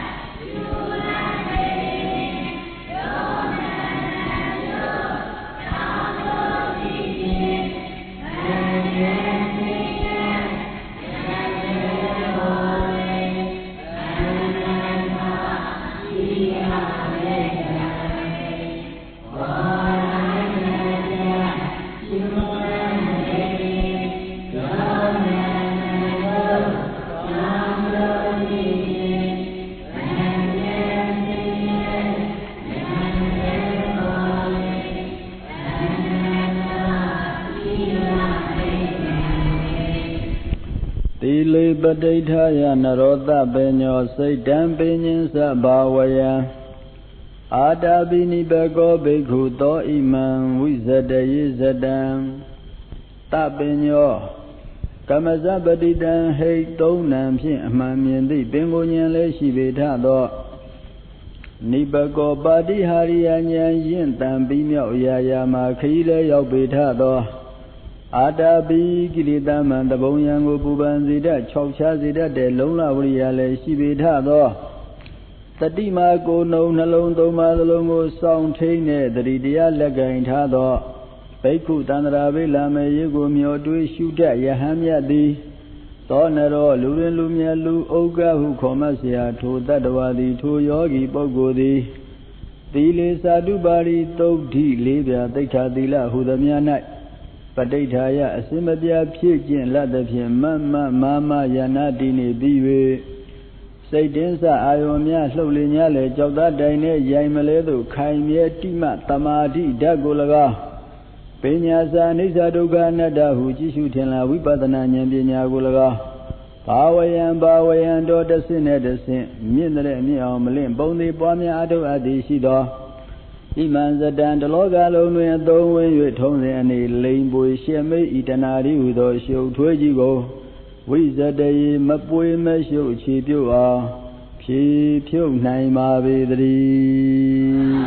ပဋိဌာယနရောသပေညောစိတ်တံပညင်းသဘာဝယံအာတာပိနိဘကောဘိက္ခုသောဣမံဝိဇတယေဇတံတပညောကမဇပတိတံဟိတ်သုံးနံဖြင့်အမှန်မြင်သည့်ပင်ကိုဉဏ်လည်းရှိပေထသောနိဘကောပါတိဟာရိယဉာဏ်ရင့်တံပြီးမြောက်ရာရာမှာခရီးလည်းရောက်ပေထသောအာတာပိကိလေသာမံတဘုံယံကိုပူပန်စေတတ်၆ခြားစေတတ်တဲ့လုံလဝရိယလည်းရှိပေထသောတတိမာကိုယ်နှုံနှလုံးသုံးပါးသလုံးကိုစောင့်ထိန်တဲ့တတိတရားလက်ကင်ထားသောဘိက္ခုတန္တရာဘိလာမေရေကိုမျောတွေးရှုတတ်ယဟန်မြတ်သည်သောနရောလူရင်းလူမြတ်လူဥက္ကဟုခေါ်မှเสียထိုတတ္တဝါသည်ထိုယောဂီပုဂ္ဂိုလ်သည်သီလေသာတုပါရိသုတ်တိလေးပြသိက္ခာသီလဟုသမျှ၌ပဋိဌာယအစင်မပြဖြည့်ကျင့်လတ်သဖြင့်မယနာတိနေပြီး၍စိတ်တင်းစအာယုံများလှုပ်လေ냐လေကြောက်သားတိုင်နဲ့ရိုင်မလဲသို့ခိုင်မြဲတိမတမာတိဓာတ်ကို၎င်းပညာစာအိဋ္ဌဒုက္ခအနတ္တဟုကြည့်ရှုထင်လာဝိပဿနာဉာဏ်ပညာကို၎င်းဘာဝယံတော်တဆင့်နဲ့တဆင့်မြင့်တဲ့မြင့်အောင်မလင့်ပုံသေးပွားများအထုအပ်သည်ရှိသောဣမံဇတံတလောကလုံးတွင်အသုံးဝင်၍ထုံးစဉ်အနေလိမ်ပွေရှေမိတ်ဤတနာရီဟုသောရှုပ်ထွေးကြီးကိုဝိဇတယေမပွေမရှုပ်ချေပြုတ်အောင်ဖြည့်ဖြုတ်နိုင်ပါပေတည်း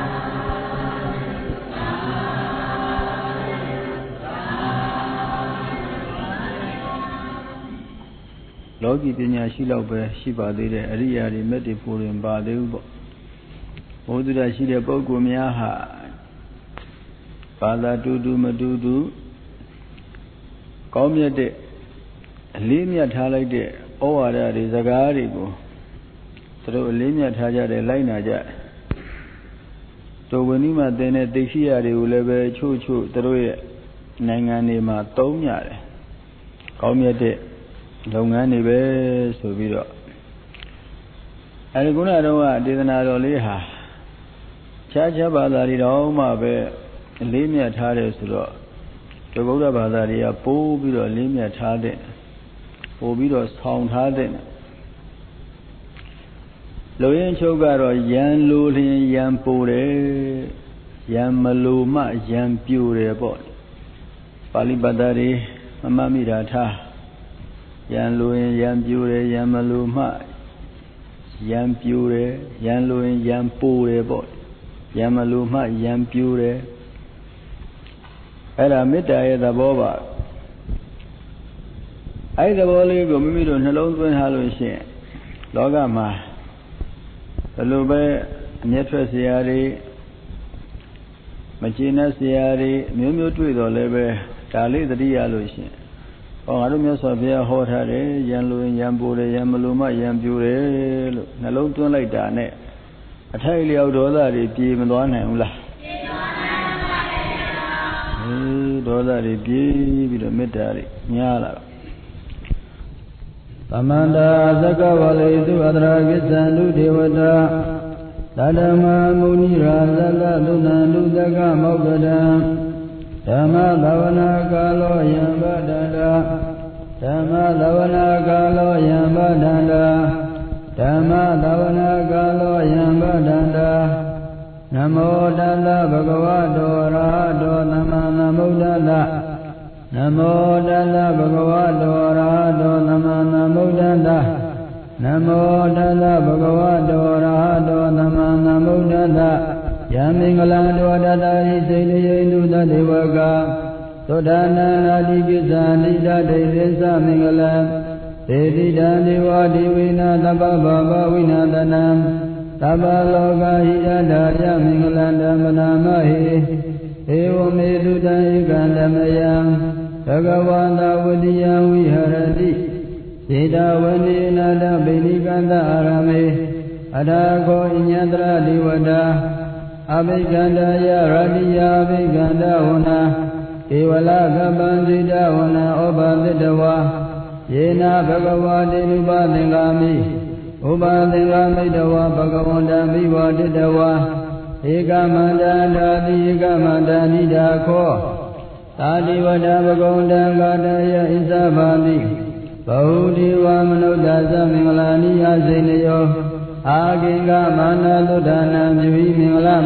လောကီပညာရှိလောက်ပဲရှိပါသေးတယ်အရိယာတွေမဲ့တွေဖို့ရင်ပါသေးဘူးပေါ့ဘုဒ္ဓရာရှိတဲ့ပုဂ္ဂိုလ်များဟာဘာသာတူမတူကောင်းမြတ်တဲ့အလေးမြတ်ထားလိုက်တဲ့ဩဝါဒတွေစကားတွေကိုသူတို့အလေးမြတ်ထားကြတယ်လိုက်နာကြတယ်တို့ဝိနည်းမှာသင်တဲ့သိရှိရတွေကိုလည်းပဲချို့သူတို့ရဲ့နိုင်ငံတွေမှာသုံးရတယ်ကောင်းမြတ်တဲ့လုပ်ငန်းတွေပဲဆိုပြီးတော့အဲဒီခုနကတော့ဒေသနာတော်လေးဟာခြားဘာသာတွေတော့မှပဲအလေးမြတ်ထားတယ်ဆိုတော့ဒီဗုဒ္ဓဘာသာတွေကပိုးပြီးတော့အလေးမြတ်ထားတဲ့ပိုးပြီးတော့ဆောင်ထားတဲ့လူရင်းချုပ်ကတော့ယံလိုလျင်ယံပိုတယ်ယံမလိုမှယံပြိုတယ်ပေါ့ပါဠိဘာသာတွေမမှတ်မိတာထားယံလိုရင်ယံပြိုတယ်ယံမလိုမှယံပြိုတယ်ယံလိုရင်ယံပိုတယ်ပေါ့ယံမလိုမှယံပြိုတယ်အဲ့ဒါမေတ္တာရဲ့သဘောပါအဲ့ဒီသဘောလေးကိုမိမိတို့နှလုံးသွင်းထားလို့ရှိရင်လောကမှာဘယ်လိုပဲအမျက်ထွက်เสียတွေမကျေနပ်เสียတွေမျိုးမျိုးတွေ့တော်လည်းပဲဒါလေးသတိရလို့ရှိရင်ငါတို့မြတ်စွာဘုရားဟောထားတယ်ယံလိုရင်ယံပိုတယ်ယံမလိုမှယံပြိုတယ်လို့နှလုံးသွင်းလိုက်တာနဲ့အထိုက်လျောက်ဒေါသတွေပြေမသွားနိုင်ဘူးလားပြေသွားနိုင်ပါဘူးဒေါသတွေပြေပြီးတော့မေတ္တာတွေညားလာတော့ Samanda Sakavale tu Adragisandu Devata Tadama Munira Zala Dunandu Daga Mogada Dhamma Lavana Kalo Yambadanda Dhamma Lavana Kalo Yambadanda Dhamma Lavana Kalo Yambadanda Namo Dalla Bhagavato Arahato Namo Dalla Namo Dalla Bhagavato Arahato Namo Dalla Namo Dalla Bhagavato Arahato Namo Dalla Yamingala Dwada Isaidu Devaka Sodana Adigisa Nida Devisa Mingala Dedida Deva Divina Taba Baba Vinadana Tabaloga Hidada Yamingala Manamahi Evo Meduda Igandamaya Bhagavanda Vadiya Viharati Sida Vanina Benikanda Arame Adago Inyandra Divada Abhiganda Yaradiya Abhiganda Huna Kevala Gabanzida Huna Obanditawa Yena Bhagavadi Rubadingami Ubandingami Dawa Bhagavanda Vivaditawa Eka Mandana Eka Mandani Dako Tadivada Bhagavanda Gadaya Isabandi Bahudiwa Manudasa Mingalani Yasenayo Aginga Mana Ludana Mivi Mingala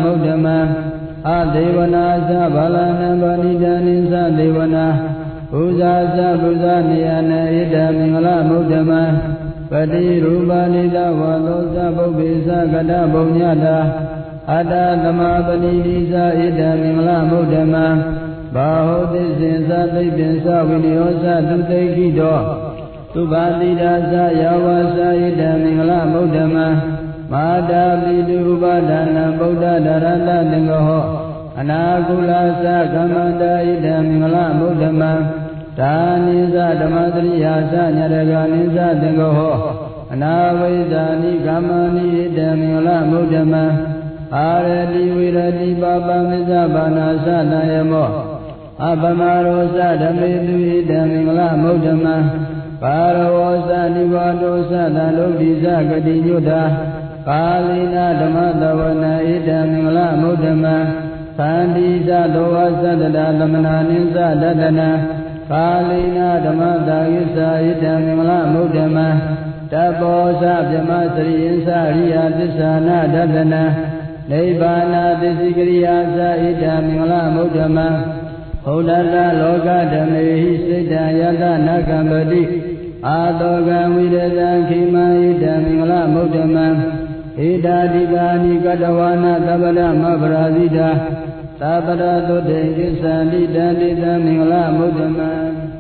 Mudama Adevana Sabalana Banidani Sadevana Uza Sabuza Niyana Ida Mingala Mudama Padi Rubani Dawalo Sabubisa Gada Bunyada Ada Dama Banidisa Ida Mingala Mudama Bahodi Sinsa Dipinsa Vinyosa Dutekido Subhadidasa Yavasa Ida Mingala Buddhama Mada Vidu Ubadana Buddha Dharata Dingaho Anakulasa Kamanda Ida Mingala Buddhama Tanisa Dhammadriyasa Nyadaganisa Dingaho Anavidani Kamani Ida Mingala Buddhama Aradi Viradi Baba Mizabana Sadayamo Abamarosa Dhamidu Ida Mingala Buddhama Paravosa Nivadosa Dalodisa Gadinyuda Kalina Dhamadavana Ida Mingala Mudama Sandisa Dovasa Dadalamana Ninsa Dadana Kalina Dhamadagisa Ida Mingala Mudama Taposa Bhyamasri Insa Riya Disana Dadana Nibbana Disikriyasa Ida Mingala Mudama Udara Loka Dhamehi Sita Yata Nakambadi Adoga Vidada Kima Ida Mingala Mudama Ida Dibani Kadawana Tabada Mabrazida Tabada Dote Kisa Dida Dida Mingala Mudama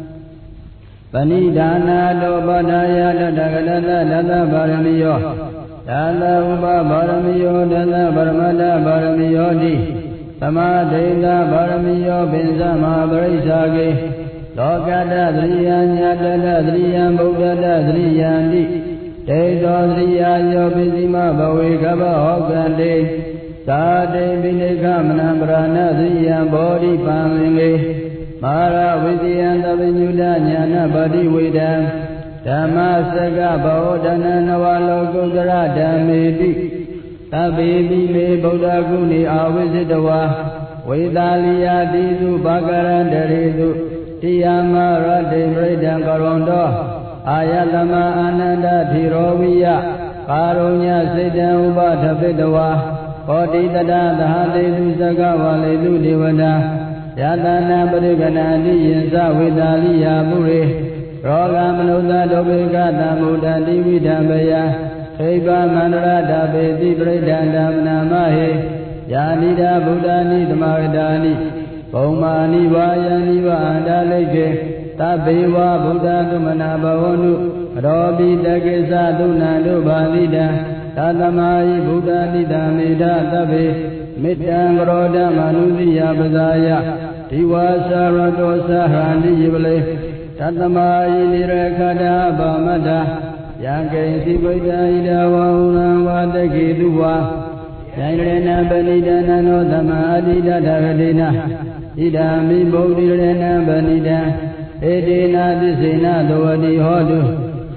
Panidana Dobadaya Dadagadada Dada Baramiyo Dada Uba Baramiyo Dada Baramada Baramiyo Di Samadena Baramiyo Binza Mahabarisage Lokada Driyanya Dada Driyam Buddha Driyandi Tedo Driyayo Bizima Bawi Kaba Hokande Sade Binekamana Brana Driyam Bodhi Paminge Mara Vidyanda Vinyuda Nyana Badi Vidam Dhammasaga Baodana Nawalo Gudra Dhamedi Tabibi me Buddha Guni Avisitawa Vedaliya Disu Bhagaran Derisu Tiyama Radhe Vridan Karondo Ayatama Ananda Thiroviya Karunya Siddha Ubadhavitawa Koti Tada Dahadisu Sagavalisu Devana Yatana Pariganandi Yinsa Vedaliya Puri Roga Manusa Dobhika Tamuda Dividambaya Eva Mandara Dabeti Pradanda Namahe Yanida Buddhani Dhamadani Paumani Vayani Vandaleke Tabewa Buddha Dumanabhavanu Robi Dakesa Dunandu Bhalida Tatamai Buddhani Dhameda Tabe Mittangroda Manusiya Bazaya Tivasa Radosa Handi Yivale Tatamai Nirakada Bhamada Yankai Sivita Ida Vahuna Vadaki Duva Yangrena Banidana No Dhamma Adida Dhagadina Ida Mi Bodhirena Banida Edina Disena Dovadi Hodu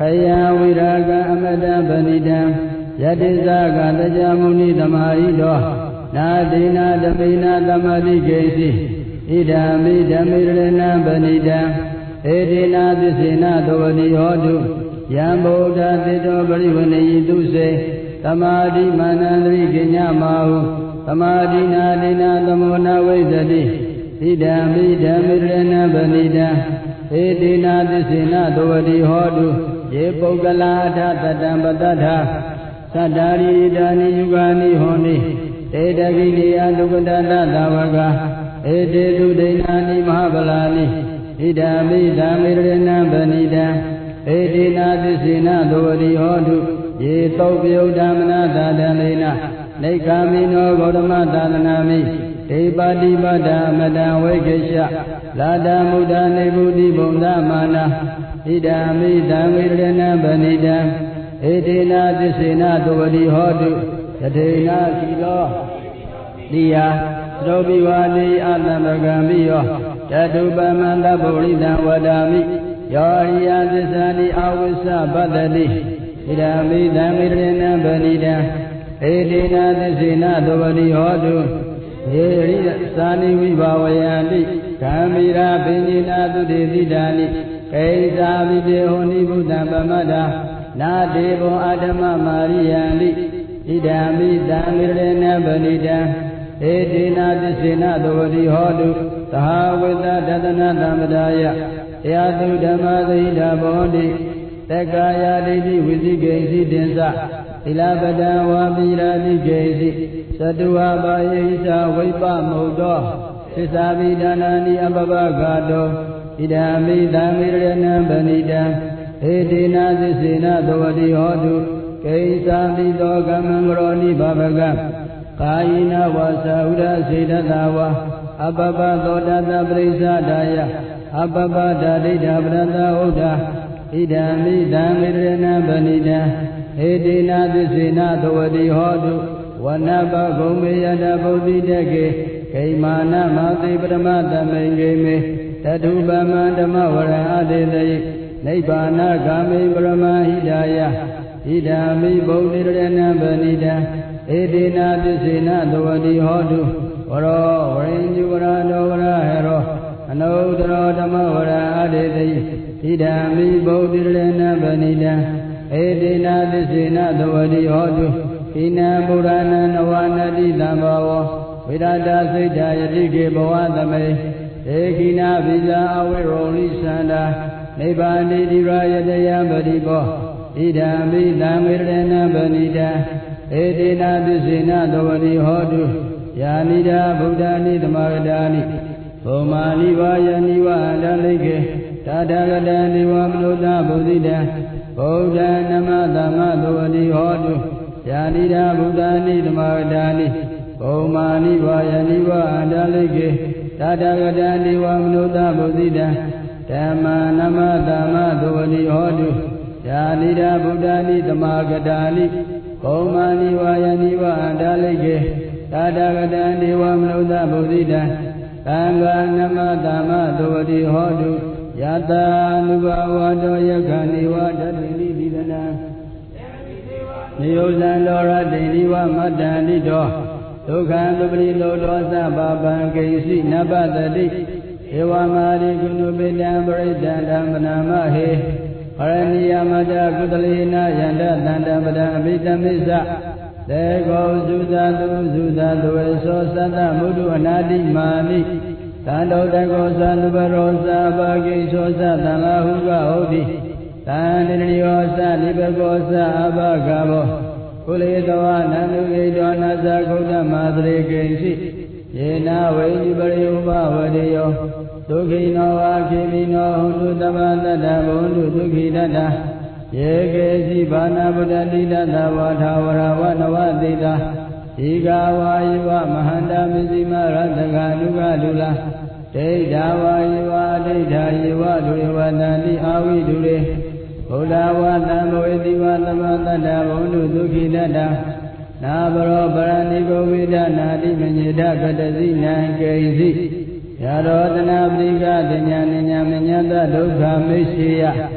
ယဝိရာဂအမတပဏိတံယတိဇာကတကြမုနိသမာဟိတောနာတိနာဓမိနာသမတိကေစီဣဒာမိဓမ္မိရဏံပဏိတံဧတိနာသစ္စေနသောတိဟောတုယံဗုဒ္ဓသေတောပရိဝဏိတုစေသမာဓိမာနန္တိကိညမာဟုသမာဓိနာတိနာသမောနဝိသတိဣဒံမိဓမ္မိရဏံပဏိတံဧတိနာသစ္စေနသောတိဟောတုယေပုဂ္ဂလာထသတ္တံပတ္ထသတ္တာရိဒာနိယုဂာနိဟောနိဧတဂိနိယဒုက္ခတတသဝကဧတေတုဒိဏာနိမဟာဗလာနိဣဒာမိဓမ္မိရဏံပဏိတံဧတိနာသစ္စေနသောတိဟောတုယေသောပြုဒ္ဓမနသာတံလေနနေကာမိနောဂေါတမသာသနာမိဒေပါတိပဒ္ဓမတံဝိကေရှလာတမုဒ္ဒနေဗုတိဘုံသာမာနာဣဒာမိဓမ္မိရဏံပဏိတံဧတေနာသစ္စေနသောတိဟောတုတထေနာစီလောတိယသရောပိဝါနိအတံပကံမိယောတတုပမန္တဗုရိတံဝဒာမိယောဟိယသစ္စာနိအဝိစ္စပတ္တိဣဒာမိဓမ္မိရဏံပဏိတံဧတေနာသစ္စေနသောတိဟောတုယေရိသာနိဝိဘာဝယံတိဂံမီရာပိညိနာသုတေတိဒာနိကေသာမိတေဟောနိဘုဒ္ဓံပမတ္တာနာတေဘောအာဓမ္မမာရိယံတိဣဒာမိဓမ္မိရဏံပဏိတံဧတေနာသစ္စေနသောတိဟောတုသဟာဝိသဒသနာသမ္ပဒါယယာတုဓမ္မသိတာဘောတိတက္ကာယဒိဋ္ဌိဝိသိကိဉ္စီတင်္စသီလပဒံဝါပိရာတိကိဉ္စီသတုဝဘာယေဟိသဝိပမုတ်တောသစ္စာပိဒါနာနိအပပဂါတောဣဒာမိဓမ္မိရဏံပဏိတံဧတေနာသစ္စေနသောတိဟောတုကိဉ္စာတိတောကမ္မံကရောနိဘဗကကာယိနဝါစာဥဒစေတသဝါအပပသောတတပရိစ္ဆဒါယအပပဒဒိဋ္ဌပရတဥဒ္ဓဣဒံမိဓမ္မိရဏံပဏိတံဧတေနာသစ္စေနသောတိဟောတုဝနပဂုံမေယတဗုဒ္ဓိတကေဂိမာနမသိပရမတမိန်ဂိမေတတုပမံဓမ္မဝရံအတေတိနိဗ္ဗာနဂာမိပရမဟိဒါယဣဒံမိဗုဒ္ဓိရဏံပဏိတံဧတေနာသစ္စေနသောတိဟောတုဝရောဝရိဉ္ဇဝရတောဝရဟရောအနုတ္တရောဓမ္မဝရံအတေတိဣဒံမိဗုဒ္ဓိရဏံပဏိတံဧတေနာသစ္စေနသောတိဟောတုဣနံပုရဏံနဝနတိတံဘောဝိရတစိတ်ဓာယတိကေဘဝသမေဧခိနာဘိဇာအဝိရောလိသန္တာနိဗ္ဗာနိတိရာယတယံပရိဘောဣဒံမိဓမ္မိရဏံပဏိတံဧတေနာသစ္စေနသောတိဟောတုယာနိဒာဗုဒ္ဓာနိသမဂတာနိဘောမာနိဝါယနိဝအန္တလိကေတာတဂတံနိဝမနုဿဗုဒ္ဓိတံဗုဒ္ဓံနမသမ္မသောတိဟောတုယာနိဒာဗုဒ္ဓာနိသမဂတာနိဘောမာနိဝါယနိဝအန္တလိကေတာတဂတံနိဝမနုဿဗုဒ္ဓိတံဓမ္မနမသမ္မသောတိဟောတုယာနိဒာဗုဒ္ဓာနိသမဂတာနိဘောမာနိဝါယနိဝအန္တလိကေတာတဂတံနိဝမနုဿဗုဒ္ဓိတံသံဃာနမသမ္မသောတိဟောတုယတာနုဘဝတောယက္ခဏိဝတတိနိဒီသနံနိယုဇံလောရတိနိဝမတ္တန္တိတောဒုက္ခံသုပရိလောတောသဗ္ဗပံကိဉ္စီနပတတိဧဝမာရိကုဏုပိတံပရိတံဓမ္မနာမဟေဟရဏိယမတကုတလေနယန္တတန္တပဒံအဘိဓမ္မိစ္ဆတေကောသုသတုသုသတုဝေသောသတ္တမုဒ္ဒအနာတိမာနိသံတောတကောသလူပရောသဘာဂိသောသတံလာဟုကဟုတ်တိသံတိရိယောသနိဘကောသအဘဂဘောကုလေသောနန္ဒုဣတောနသဂௌတမသရေကိဉ္စီယေနဝိဉ္ပရိဥပဝတိယောဒုက္ခိနောဝါခိမိနောဟုတုတမတတ္တဘုံတုဒုက္ခိတတ္တယေကေစီဘာနာဗုဒ္ဓတိတသဝါထာဝရဝနဝတိတာဒီဃဝါယဝမဟန္တာမဇ္ဈိမရတ္တကာနုကလူလာဒိဋ္ဌာဝါယဝဒိဋ္ဌာယေဝဒုရဝတန္တိအာဝိဒုရေဘုဒ္ဓဝါသံဘဝေတိဝသမတတ္တဘုံတုဒုက္ခိတတ္တနာဘရောပရဏိကောဝိဒနာတိမညေတကတသိနံကေစီယရောတနာပရိကတဉာဏဉာမညတဒုက္ခမိစ္ဆေယ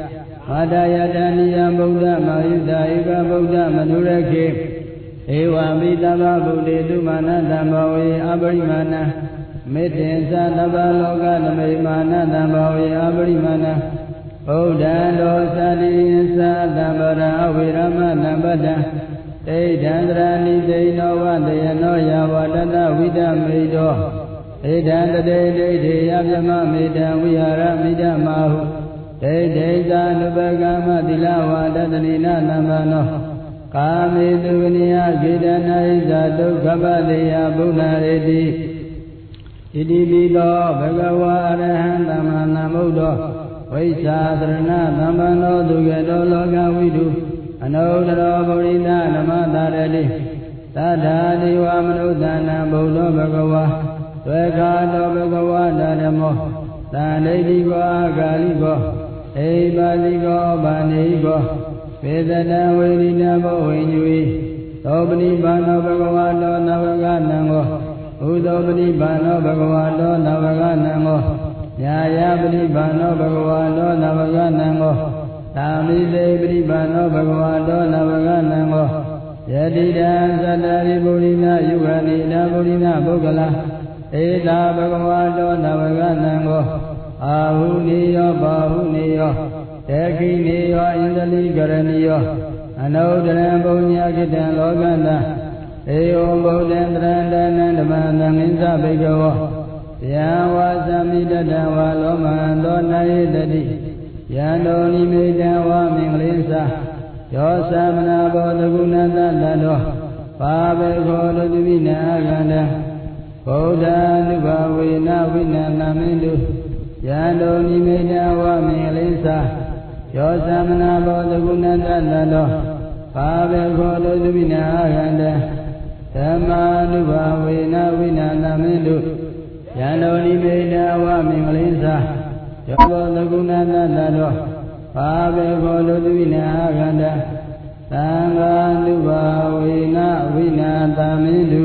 Madayataniya Buddha Mayuda Eka Buddha Madurake Ewa Mitava Buddha Manadambawe Abrimana Metensa Nabaloka Namimana Dambawe Abrimana Buddha Dosadi Sadambara Avirama Nambada Edandrani Deinova Deyanoya Wadana Vida Medo Edandade Yavama Meda Vihara Mida Mahu Deza Nubagama Dilawa Dadanina Namano Kami Duvaniya Gidana Iza Dukabaliya Bunaredi Idi Bilo Bhagava Arahanta Manamudo Vaisadrana Namano Dugedo Loga Vidu Anodara Burina Namadaredi Tada Diva Manudana Budo Bhagava Tvekado Bhagava Dadamo Tanedigo Agaligo Ebaligo Banigo Vedana Vedina Boinui Dobni Bano Bhagavado Navaganango Udobni Bano Bhagavado Navaganango Nyayabni Bano Bhagavado Navaganango Tami Devri Bano Bhagavado Navaganango Yadida Sadari Burina Yuganida Burina Bogala Eda Bhagavado Navaganango Ahuniyo Bahuniyo Tekiniyo Indali Garaniyo Anodana Bunya Kitan Loganda Eyo Bodendranda Nandamandang Insa Bhagava Yawasami Dadawa Lomando Nayedadi Yandoni Medawa Minglinsa Yosamana Bodhaguna Dado Pabe Kodo Divina Aganda Bodha Nubavina Vinanamindu Yandoni Medawa Minglinsa Yosamana Bodhaguna Dado Pabe Kodo Divina Aganda Samanubhavina Vinanamindu Yandoni Medawa Minglinsa Yobodhaguna Dado Pabe Kodo Divina Aganda Sanganubhavina Vinanamindu